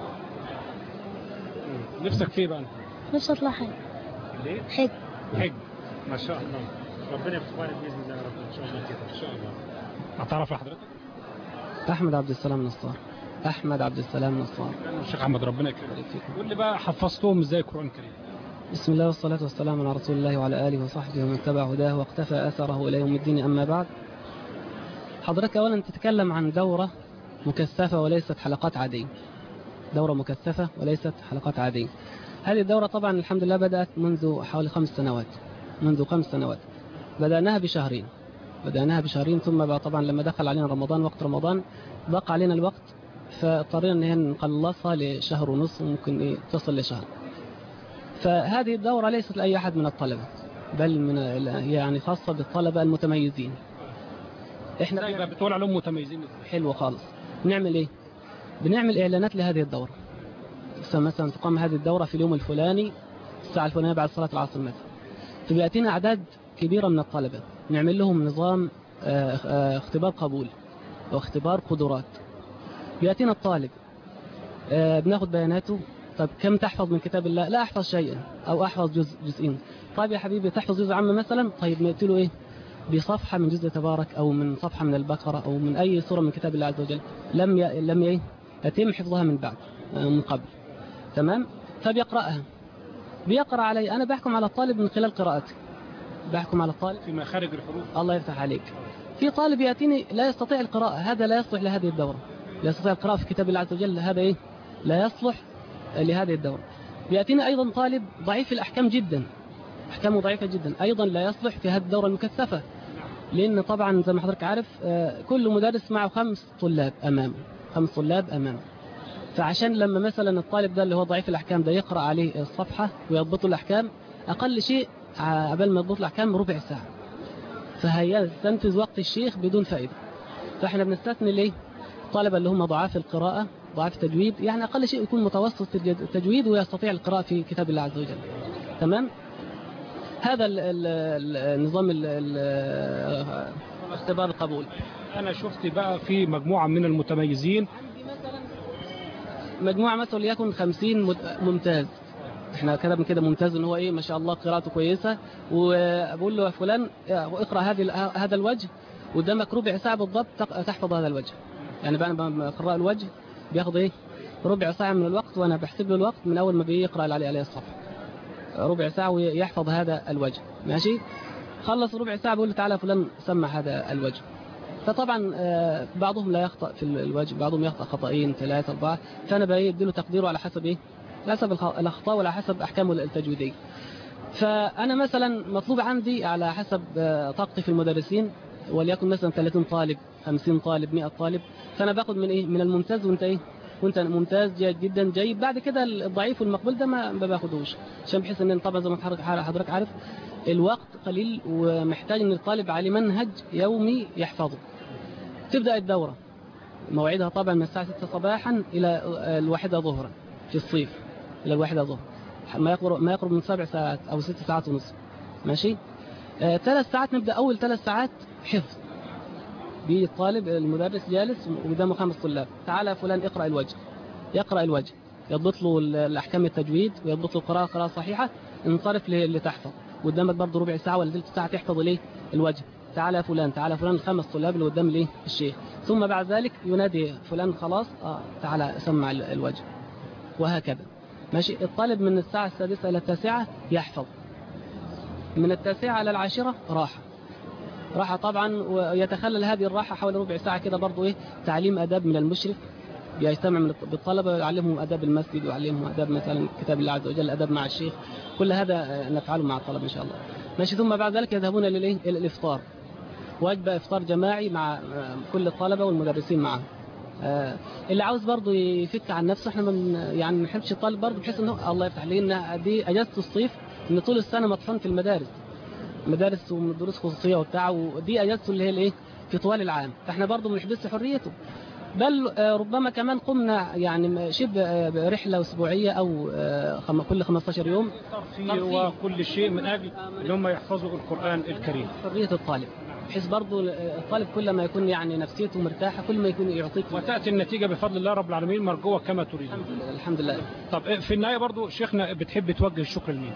نفسك في ايه بقى انت؟ نفسي اطلع حج. ليه؟ حج. حج. ما شاء الله. ربنا يفتح لك باذن الله يا رب. ان شاء الله كده ان شاء الله. هتعرف لحضرتك؟ احمد عبد السلام نصار. احمد عبد السلام نصار. الشيخ احمد ربنا يكرمك. قول لي بقى حفظتهم ازاي القران الكريم؟ بسم الله والصلاه والسلام على رسول الله وعلى اله وصحبه ومن تبع هداه واقتفى اثره الى يوم الدين، اما بعد. حضرتك اولا تتكلم عن دوره مكثفه وليست حلقات عاديه. دوره مكثفه وليست حلقات عاديه. هذه الدوره طبعا الحمد لله بدات منذ حوالي خمس سنوات. منذ خمس سنوات بدأناها بشهرين بدأناها بشهرين ثم بقى طبعا لما دخل علينا رمضان، وقت رمضان ضاق علينا الوقت، فاضطرينا ان نخلصها لشهر ونص وممكن تصل لشهر. فهذه الدورة ليست لأي أحد من الطلبة، بل من يعني خاصة بالطلبة المتميزين. احنا بقى بتقول عليهم متميزين. حلو خالص. نعمل ايه؟ بنعمل إعلانات لهذه الدورة. مثلا تقام هذه الدورة في اليوم الفلاني الساعة الفلانية بعد صلاة العصر مثلا، فبيأتينا أعداد كبيرة من الطلبة، نعمل لهم نظام اختبار قبول أو اختبار قدرات. بيأتينا الطالب بناخد بياناته، طب كم تحفظ من كتاب الله؟ لا أحفظ شيئا أو أحفظ جزء جزئين. طيب يا حبيبي تحفظ جزء عام مثلا؟ طيب نأتي له إيه؟ بصفحة من جزء تبارك أو من صفحة من البقرة أو من أي سورة من كتاب الله عز وجل لم ي... لم ي... يتم حفظها من بعد من قبل، تمام؟ فبيقرأها، بيقرأ علي، أنا بحكم على الطالب من خلال قراءته، بحكم على الطالب في مخارج الحروف. الله يفتح عليك. في طالب يأتيني لا يستطيع القراءة، هذا لا يصلح لهذه الدورة، لا يستطيع القراءة في كتاب الله عز وجل، هذا إيه؟ لا يصلح لهذه الدورة. بيأتينا أيضا طالب ضعيف الأحكام جدا، أحكامه ضعيفة جدا، أيضا لا يصلح في هذه الدورة المكثفة، لأن طبعا زي ما حضرتك عارف كل مدرس معه خمس طلاب أمامه، خمس طلاب أمامه. فعشان لما مثلا الطالب ده اللي هو ضعيف الأحكام ده يقرأ عليه الصفحة ويضبط الأحكام، أقل شيء قبل ما يضبط الأحكام ربع ساعة، فهيستنفذ وقت الشيخ بدون فائدة. فإحنا بنستثني ليه؟ الطلبة اللي هم ضعاف القراءة، ضعاف التجويد، يعني أقل شيء يكون متوسط التجويد ويستطيع القراءة في كتاب الله عز وجل، تمام؟ هذا النظام اختبار القبول. أنا شفت بقى في مجموعة من المتميزين، مجموعة مثلا ليكن خمسين ممتاز، احنا كده من كده ممتاز ان هو ايه ما شاء الله قراءته كويسة، وبقول له يا فلان اقرأ هذه هذا الوجه، قدامك ربع ساعة بالضبط تحفظ هذا الوجه. يعني بعد ما اقرأ الوجه بياخد ايه ربع ساعة من الوقت، وانا بحسب له الوقت من اول ما بيقرأ عليه عليه الصفحة، ربع ساعة ويحفظ هذا الوجه، ماشي؟ خلص ربع ساعة بقول له تعالى فلان سمع هذا الوجه. فطبعا بعضهم لا يخطأ في الوجه، بعضهم يخطأ خطأين ثلاثة أربعة، فأنا بدي له تقديره على حسب إيه؟ على حسب الأخطاء وعلى حسب أحكامه التجويدية. فأنا مثلا مطلوب عندي على حسب طاقتي في المدرسين، وليكن مثلا ثلاثين طالب، خمسين طالب، مئة طالب، فأنا باخد من إيه؟ من الممتاز، وأنت إيه؟ وأنت ممتاز جيد جدا جيد، بعد كده الضعيف والمقبول ده ما باخدوش، عشان بحيث إن طبعا زي ما حضرتك عارف الوقت قليل، ومحتاج إن الطالب على منهج يومي يحفظه. تبدأ الدورة موعدها طبعا من الساعة ستة صباحا إلى الواحدة ظهرا في الصيف، إلى الواحدة ظهرا، ما يقرب ما يقرب من سبع ساعات أو ست ساعات ونص، ماشي؟ آه ثلاث ساعات نبدأ أول ثلاث ساعات حفظ، بيجي الطالب المدرس جالس وقدامه خمس طلاب، تعالى فلان اقرأ الوجه، يقرأ الوجه، يضبط له الأحكام التجويد ويضبط له القراءة قراءة صحيحة، انصرف لتحفظ، قدامك برضه ربع ساعة ولا ثلث ساعة تحفظ ليه الوجه، تعالى فلان تعالى فلان، الخمس طلاب اللي قدام ليه الشيخ، ثم بعد ذلك ينادي فلان خلاص آه تعالى سمع الوجه، وهكذا، ماشي؟ الطالب من الساعة السادسة إلى التاسعة يحفظ، من التاسعة إلى العاشرة راحة، راحة طبعا، ويتخلل هذه الراحة حوالي ربع ساعة كده برضه إيه تعليم أداب من المشرف، يجتمع بالطلبة ويعلمهم أداب المسجد ويعلمهم أداب مثلا كتاب الله عز وجل، أداب مع الشيخ، كل هذا نفعله مع الطلبة إن شاء الله، ماشي؟ ثم بعد ذلك يذهبون إلى الإفطار، وجبة إفطار جماعي مع كل الطلبة والمدرسين معهم. اللي عاوز برضه يفك عن نفسه، احنا من يعني ما نحبش الطالب برضه بحيث انه الله يفتح عليه ان دي اجازة الصيف، ان طول السنة مطحون في المدارس، مدارس ودروس خصوصية وبتاع، ودي اجازته اللي هي الايه في طوال العام، فاحنا برضه ما نحبسش حريته، بل ربما كمان قمنا يعني شبه رحلة أسبوعية أو كل خمسة عشر يوم وكل شيء من أجل ان هم يحفظوا القرآن الكريم، حرية الطالب، بحيث برضو الطالب كل ما يكون يعني نفسيته مرتاحة كل ما يكون يعطيك، وتأتي النتيجة بفضل الله رب العالمين مرجوة كما تريد. الحمد لله. طب في النهاية برضو شيخنا بتحب توجه الشكر لمين؟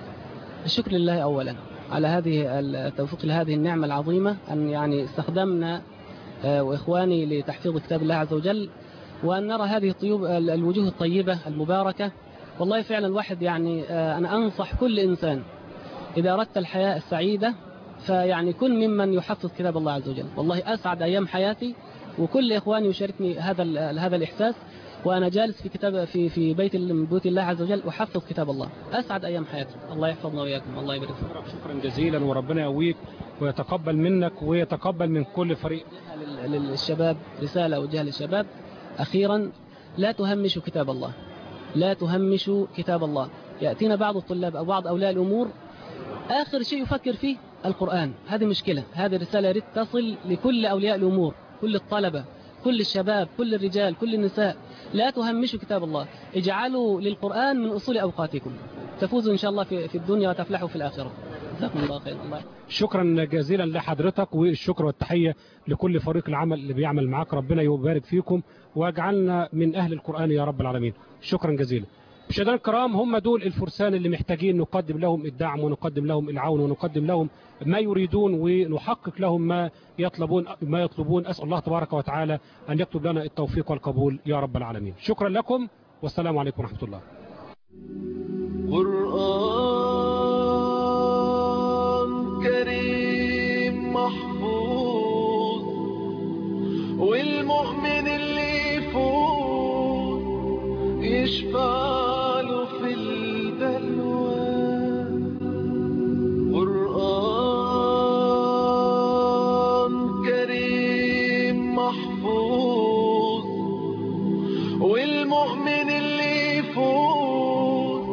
الشكر لله أولا على هذه التوفيق لهذه النعمة العظيمة، أن يعني استخدمنا وإخواني لتحفيظ كتاب الله عز وجل، وأن نرى هذه الطيوب الوجوه الطيبة المباركة. والله فعلا الواحد يعني أنا أنصح كل إنسان إذا أردت الحياة السعيدة فيعني كن ممن يحفظ كتاب الله عز وجل. والله أسعد أيام حياتي، وكل إخواني يشاركني هذا هذا الإحساس، وأنا جالس في كتاب في في بيت من بيوت الله عز وجل أحفظ كتاب الله، أسعد أيام حياتي. الله يحفظنا وإياكم، الله يبارك فيك. شكرا جزيلا، وربنا يقويك ويتقبل منك ويتقبل من كل فريق. للشباب رسالة أوجهها للشباب أخيرا، لا تهمشوا كتاب الله، لا تهمشوا كتاب الله. يأتينا بعض الطلاب أو بعض أولياء الأمور آخر شيء يفكر فيه القرآن، هذه مشكلة. هذه الرسالة يريد تصل لكل أولياء الأمور، كل الطلبة، كل الشباب كل الرجال كل النساء لا تهمشوا كتاب الله، اجعلوا للقرآن من أصول أوقاتكم، تفوزوا إن شاء الله في في الدنيا وتفلحوا في الآخرة. جزاكم الله خير. الله شكرا جزيلا لحضرتك، والشكر والتحية لكل فريق العمل اللي بيعمل معاك. ربنا يبارك فيكم واجعلنا من أهل القرآن يا رب العالمين. شكرا جزيلا. مشاهدينا الكرام، هم دول الفرسان اللي محتاجين نقدم لهم الدعم ونقدم لهم العون ونقدم لهم ما يريدون ونحقق لهم ما يطلبون ما يطلبون. أسأل الله تبارك وتعالى أن يكتب لنا التوفيق والقبول يا رب العالمين. شكرا لكم والسلام عليكم ورحمة الله. قرآن كريم محفوظ، والمؤمن اللي يفوز يشفع له في البلوى. قرآن كريم محفوظ، والمؤمن اللي يفوز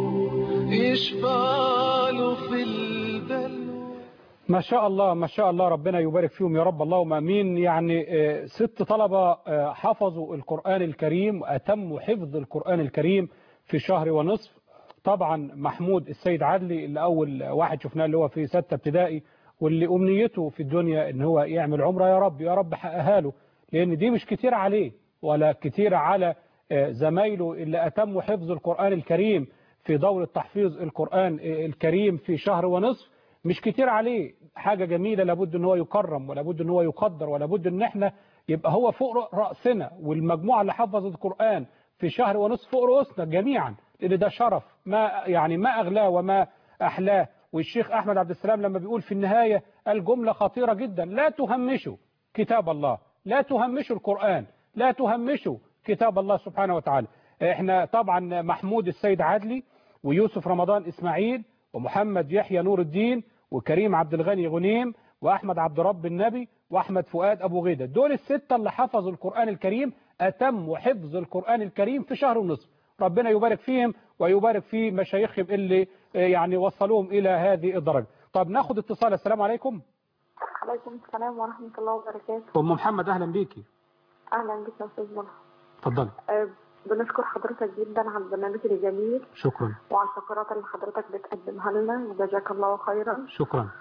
يشفع له في البلوى. ما شاء الله ما شاء الله، ربنا يبارك فيهم يا رب، اللهم امين. يعني ست طلبة حفظوا القرآن الكريم وأتموا حفظ القرآن الكريم في شهر ونصف. طبعا محمود السيد عدلي اللي أول واحد شفناه اللي هو في ستة ابتدائي، واللي أمنيته في الدنيا إن هو يعمل عمرة، يا رب يا رب حققها له، لأن دي مش كتير عليه ولا كتير على زمايله اللي أتموا حفظ القرآن الكريم في دورة تحفيظ القرآن الكريم في شهر ونصف. مش كتير عليه، حاجة جميلة، لابد ان هو يكرم ولابد ان هو يقدر ولابد ان احنا يبقى هو فوق رأسنا، والمجموعة اللي حفظت القرآن في شهر ونصف فوق رؤوسنا جميعا، لان ده شرف ما يعني ما اغلاه وما احلاه. والشيخ احمد عبد السلام لما بيقول في النهاية الجملة خطيرة جدا: لا تهمشوا كتاب الله، لا تهمشوا القرآن، لا تهمشوا كتاب الله سبحانه وتعالى. احنا طبعا محمود السيد عدلي ويوسف رمضان اسماعيل ومحمد يحيى نور الدين وكريم عبد الغني غنيم وأحمد عبد رب النبي وأحمد فؤاد أبو غيدة، دول الستة اللي حفظوا القرآن الكريم، أتموا حفظ القرآن الكريم في شهر ونصف. ربنا يبارك فيهم ويبارك في مشايخهم اللي يعني وصلوهم إلى هذه الدرجة. طب ناخد اتصال. السلام عليكم. عليكم السلام ورحمة الله وبركاته. أم محمد أهلا بيكي. أهلا بك يا أستاذ منى. اتفضلي. أه بنشكر حضرتك جدا على البرنامج الجميل. شكرا. وعلى الفقرات اللي حضرتك بتقدمها لنا، وجزاك الله خيرا. شكرا.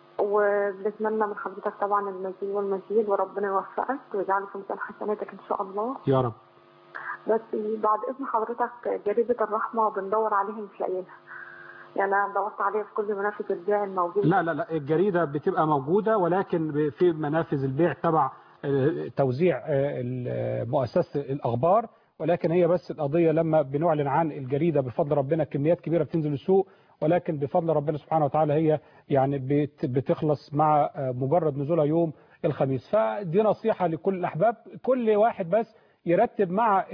وبنتمنى من حضرتك طبعا المزيد والمزيد، وربنا يوفقك ويجعل في ميزان حسناتك ان شاء الله يا رب. بس بعد اذن حضرتك، جريدة الرحمة بندور عليها مش لاقيينها، يعني انا دورت عليها في كل منافذ البيع الموجودة. لا لا لا، الجريدة بتبقى موجودة ولكن في منافذ البيع تبع توزيع مؤسسة الأخبار، ولكن هي بس القضية لما بنعلن عن الجريدة بفضل ربنا كميات كبيرة بتنزل السوق، ولكن بفضل ربنا سبحانه وتعالى هي يعني بتخلص مع مجرد نزولها يوم الخميس. فدي نصيحة لكل الأحباب، كل واحد بس يرتب مع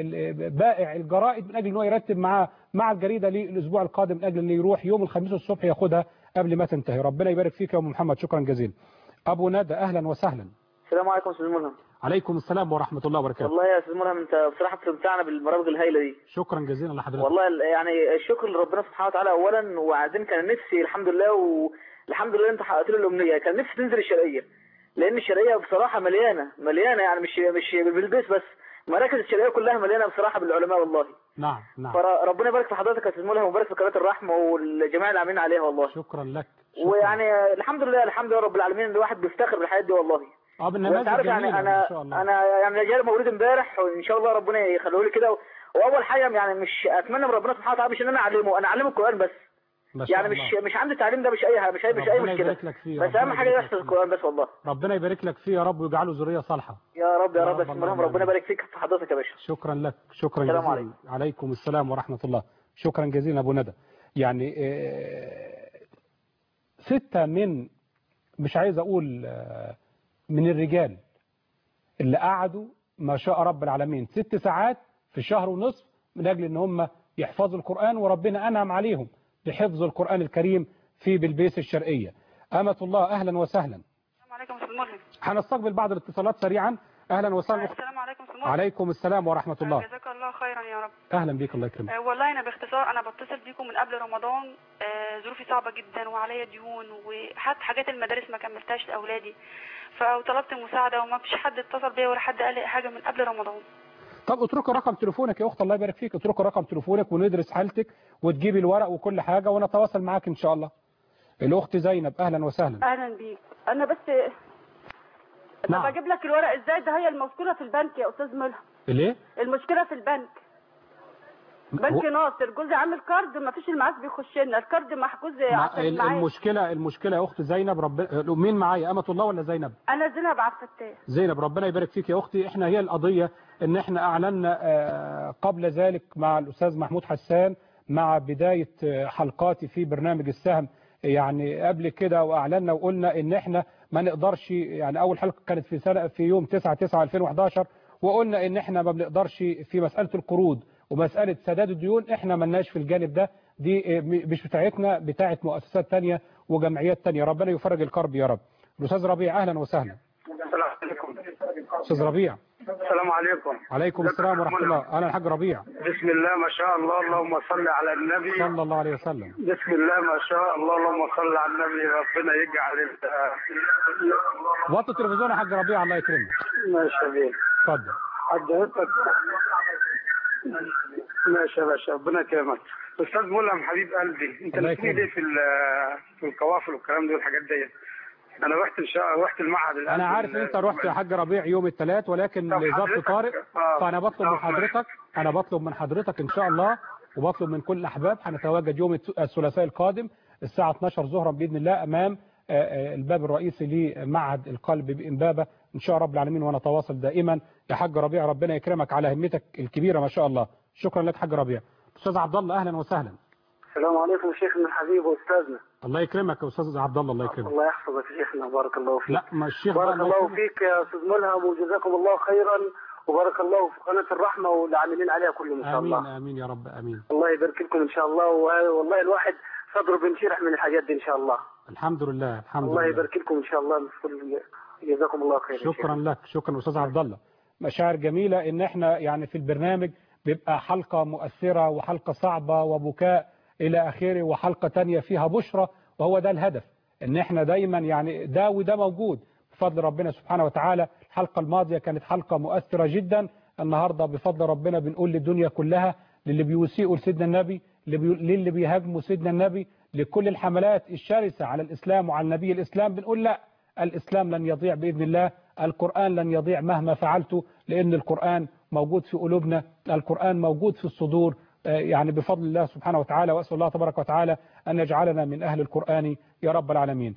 بائع الجرائد من أجل أنه يرتب مع مع الجريدة للأسبوع القادم من أجل أنه يروح يوم الخميس الصبح ياخدها قبل ما تنتهي. ربنا يبارك فيك يا أم محمد، شكرا جزيلا. أبو ندى أهلا وسهلا. السلام عليكم استاذ ملهم. عليكم السلام ورحمة الله وبركاته. والله يا استاذ ملهم انت بصراحه بتمتعنا بالبرامج الهائله دي. شكرا جزيلا لحضرتك. والله يعني الشكر لربنا سبحانه وتعالى اولا، وبعدين كان نفسي الحمد لله والحمد لله انت حققت لي الامنيه، كان نفسي تنزل الشرقيه، لان الشرقيه بصراحه مليانه مليانه يعني مش مش بالبيس بس، مراكز الشرقيه كلها مليانه بصراحه بالعلماء والله. نعم نعم. فربنا يبارك في حضرتك يا استاذ ملهم، ويبارك في قناه الرحمه والجماعه اللي عاملين عليها والله. شكرا لك. شكرا. ويعني الحمد لله الحمد لله رب العالمين، الواحد بيفتخر بالحياه دي والله. اه بالنماذج جميله يعني انا ان شاء الله. انا يعني جاي مولود امبارح، وان شاء الله ربنا يخليه لي كده. واول حاجه يعني مش اتمنى من ربنا سبحانه وتعالى مش ان انا اعلمه، انا اعلمه القران بس. يعني مش مش عندي التعليم ده مش اي مش اي مش اي مشكله، بس اهم حاجه يحفظ القران بس والله. ربنا يبارك لك فيه يا رب ويجعله ذريه صالحه يا رب يا رب. اسمهم ربنا يبارك فيك في حضرتك يا باشا. شكرا لك. شكرا جزيلا. السلام عليكم. عليكم السلام ورحمه الله. شكرا جزيلا ابو ندى. يعني ستة من مش عايز اقول من الرجال اللي قعدوا ما شاء رب العالمين ست ساعات في شهر ونصف من أجل أن هم يحفظوا القرآن، وربنا أنعم عليهم بحفظ القرآن الكريم في بلبيس الشرقية. أمة الله أهلا وسهلا. السلام عليكم أستاذ ملهم. هنستقبل بعض الاتصالات سريعا. أهلا وسهلا. السلام عليكم أستاذ ملهم. عليكم السلام ورحمة الله. جزاك الله خيرا يا رب. اهلا بيك، الله يكرمك. آه والله انا باختصار انا بتصل بيكم من قبل رمضان. آه ظروفي صعبه جدا وعليا ديون، وحتى حاجات المدارس ما كملتهاش لاولادي، فطلبت مساعده وما فيش حد اتصل بيا ولا حد قال لي حاجه من قبل رمضان. طب اتركي رقم تليفونك يا اخت، الله يبارك فيك، اتركي رقم تليفونك وندرس حالتك وتجيبي الورق وكل حاجه ونتواصل معاك ان شاء الله. الاخت زينب اهلا وسهلا. اهلا بيك. انا بس نعم. طب اجيب لك الورق ازاي؟ ده هي المشكله في البنك يا استاذ ملهم. ليه؟ المشكله في البنك. بنك هو... ناصر جوزي عامل كارد ما فيش المعاش بيخش لنا، الكارد محجوز عشان المعاش. المشكله المشكله يا اخت زينب، رب... مين معايا؟ امه الله ولا زينب؟ انا زينب عبد الفتاح. زينب ربنا يبارك فيك يا اختي. احنا هي القضيه ان احنا اعلنا قبل ذلك مع الاستاذ محمود حسان مع بدايه حلقاتي في برنامج السهم يعني قبل كده، واعلنا وقلنا ان احنا ما نقدرش، يعني اول حلقه كانت في سنه في يوم تسعة تسعة ألفين وإحداشر، وقلنا ان احنا ما بنقدرش في مساله القروض ومساله سداد الديون، احنا ملناش في الجانب ده، دي مش بتاعتنا، بتاعه مؤسسات ثانيه وجمعيات ثانيه. ربنا يفرج الكرب يا رب. الاستاذ ربيع اهلا وسهلا. السلام عليكم. استاذ ربيع. السلام عليكم. عليكم السلام ورحمه الله. انا الحاج ربيع. بسم الله ما شاء الله، اللهم صل على النبي صلى الله عليه وسلم. بسم الله ما شاء الله، اللهم صل على النبي. ربنا يجعل وطي التلفزيون يا حاج ربيع الله يكرمك. ماشي يا بيه. اتفضل. حضرتك ماشي يا باشا، ربنا يكرمك. استاذ ملهم حبيب قلبي، انت بتقول ايه في في القوافل والكلام ده والحاجات ديت؟ انا رحت ان شاء الله رحت المعهد الان. انا عارف ان انت رحت يا حاج ربيع يوم الثلاث، ولكن لظرف طارئ فانا بطلب من حضرتك انا بطلب من حضرتك ان شاء الله، وبطلب من كل الاحباب هنتواجد يوم الثلاثاء القادم الساعه اثناشر ظهرا باذن الله امام الباب الرئيسي لمعهد القلب بإمبابة ان شاء رب العالمين، ونتواصل دائما يا حاج ربيع. ربنا يكرمك على همتك الكبيره ما شاء الله. شكرا لك حاج ربيع. استاذ عبد الله اهلا وسهلا. السلام عليكم شيخنا الحبيب واستاذنا. الله يكرمك يا استاذ عبد الله. الله يكرمك. الله يحفظك يا شيخنا، بارك الله فيك. لا ما الشيخ بارك الله, الله فيك يا استاذ ملهم، وجزاكم الله خيرا، وبارك الله في قناه الرحمه والعاملين عليها كلهم ان شاء الله. امين امين يا رب امين. الله يبارك لكم ان شاء الله، والله الواحد صدره بينشرح من الحاجات دي ان شاء الله. الحمد لله الحمد الله لله. الله يبارك لكم ان شاء الله. جزاكم الله خير. شكرا لك. شكرا استاذ عبد الله. مشاعر جميله ان احنا يعني في البرنامج بيبقى حلقه مؤثره وحلقه صعبه وبكاء الى اخره، وحلقه ثانيه فيها بشرى، وهو ده الهدف، ان احنا دايما يعني ده وده موجود بفضل ربنا سبحانه وتعالى. الحلقه الماضيه كانت حلقه مؤثره جدا، النهارده بفضل ربنا بنقول للدنيا كلها، للي بيسيئوا لسيدنا النبي، للي بيهاجموا سيدنا النبي، لكل الحملات الشرسه على الاسلام وعلى نبي الاسلام، بنقول لا، الاسلام لن يضيع باذن الله، القران لن يضيع مهما فعلته، لان القران موجود في قلوبنا، القران موجود في الصدور، يعني بفضل الله سبحانه وتعالى. وأسأل الله تبارك وتعالى أن يجعلنا من أهل القرآن يا رب العالمين.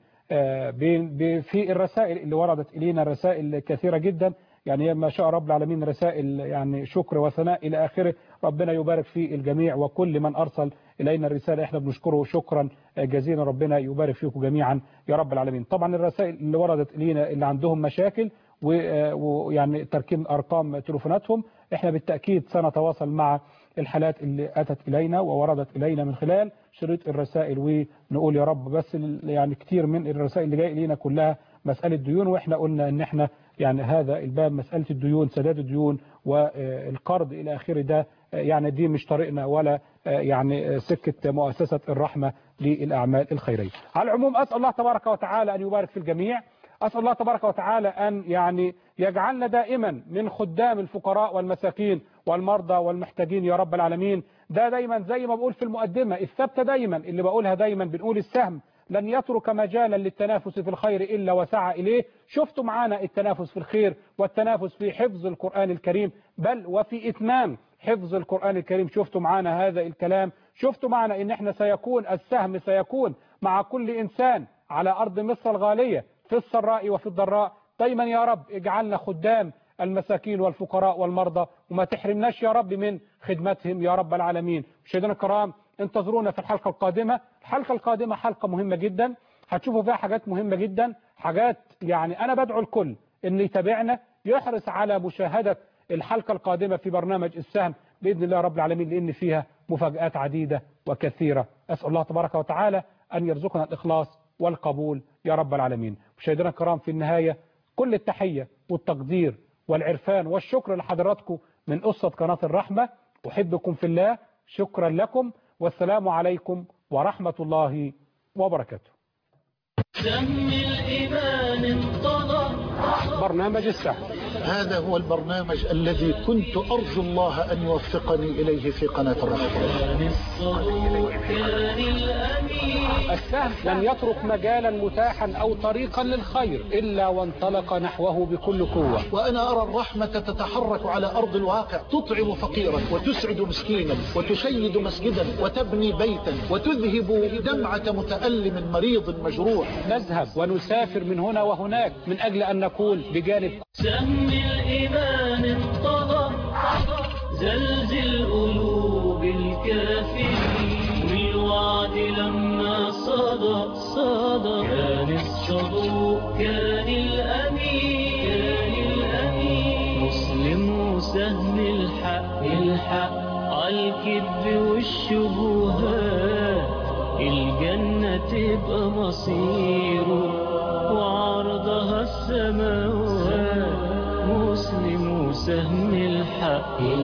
في الرسائل اللي وردت إلينا رسائل كثيرة جدا، يعني ما شاء رب العالمين، رسائل يعني شكر وثناء إلى آخره، ربنا يبارك في الجميع، وكل من أرسل إلينا الرسالة إحنا بنشكره شكرا جزيلا، ربنا يبارك فيكم جميعا يا رب العالمين. طبعا الرسائل اللي وردت إلينا اللي عندهم مشاكل ويعني تركيب أرقام تليفوناتهم، إحنا بالتأكيد سنتواصل مع الحالات اللي أتت إلينا ووردت إلينا من خلال شريط الرسائل، ونقول يا رب بس يعني كتير من الرسائل اللي جايه إلينا كلها مسألة ديون، وإحنا قلنا إن إحنا يعني هذا الباب مسألة الديون، سداد الديون والقرض إلى آخره، ده يعني دي مش طريقنا ولا يعني سكة مؤسسة الرحمة للأعمال الخيرية. على العموم أسأل الله تبارك وتعالى أن يبارك في الجميع، أسأل الله تبارك وتعالى أن يعني يجعلنا دائما من خدام الفقراء والمساكين والمرضى والمحتاجين يا رب العالمين. ده دايما زي ما بقول في المقدمة الثابتة دايما اللي بقولها دايما، بنقول السهم لن يترك مجالا للتنافس في الخير إلا وسعى إليه. شفتوا معانا التنافس في الخير والتنافس في حفظ القرآن الكريم، بل وفي إتمام حفظ القرآن الكريم. شفتوا معانا هذا الكلام، شفتوا معنا إن احنا سيكون السهم سيكون مع كل إنسان على أرض مصر الغالية في السراء وفي الضراء. دايما يا رب اجعلنا خدام المساكين والفقراء والمرضى، وما تحرمناش يا رب من خدمتهم يا رب العالمين. مشاهدينا الكرام انتظرونا في الحلقة القادمة. الحلقة القادمة حلقة مهمة جدا، هتشوفوا فيها حاجات مهمة جدا، حاجات يعني أنا بدعو الكل إن يتابعنا يحرص على مشاهدة الحلقة القادمة في برنامج السهم بإذن الله رب العالمين، لأن فيها مفاجآت عديدة وكثيرة. أسأل الله تبارك وتعالى أن يرزقنا الإخلاص والقبول يا رب العالمين. مشاهدينا الكرام في النهاية كل التحية والتقدير والعرفان والشكر لحضراتكم من قصة قناة الرحمة، أحبكم في الله، شكرا لكم، والسلام عليكم ورحمة الله وبركاته. سهم الإيمان انطلق. برنامج السهم، هذا هو البرنامج الذي كنت أرجو الله أن يوفقني إليه في قناة الرحمة. السهم لم يترك مجالا متاحا أو طريقا للخير إلا وانطلق نحوه بكل قوة. وأنا أرى الرحمة تتحرك على أرض الواقع، تطعم فقيرا وتسعد مسكينا وتشيد مسجدا وتبني بيتا وتذهب دمعة متألم مريض مجروح. نذهب ونسافر من هنا وهناك من أجل أن نكون بجانب. سهم الإيمان انطلق، زلزل قلوب الكافرين، والوعد لما صدى صدى كان الصدوق كان الأمين كان الأمين مسلم وسهم الحق الحق عالكذب والشبهات، الجنة تبقى مصيره وعرضها السماوات، مسلم وسهم الحق.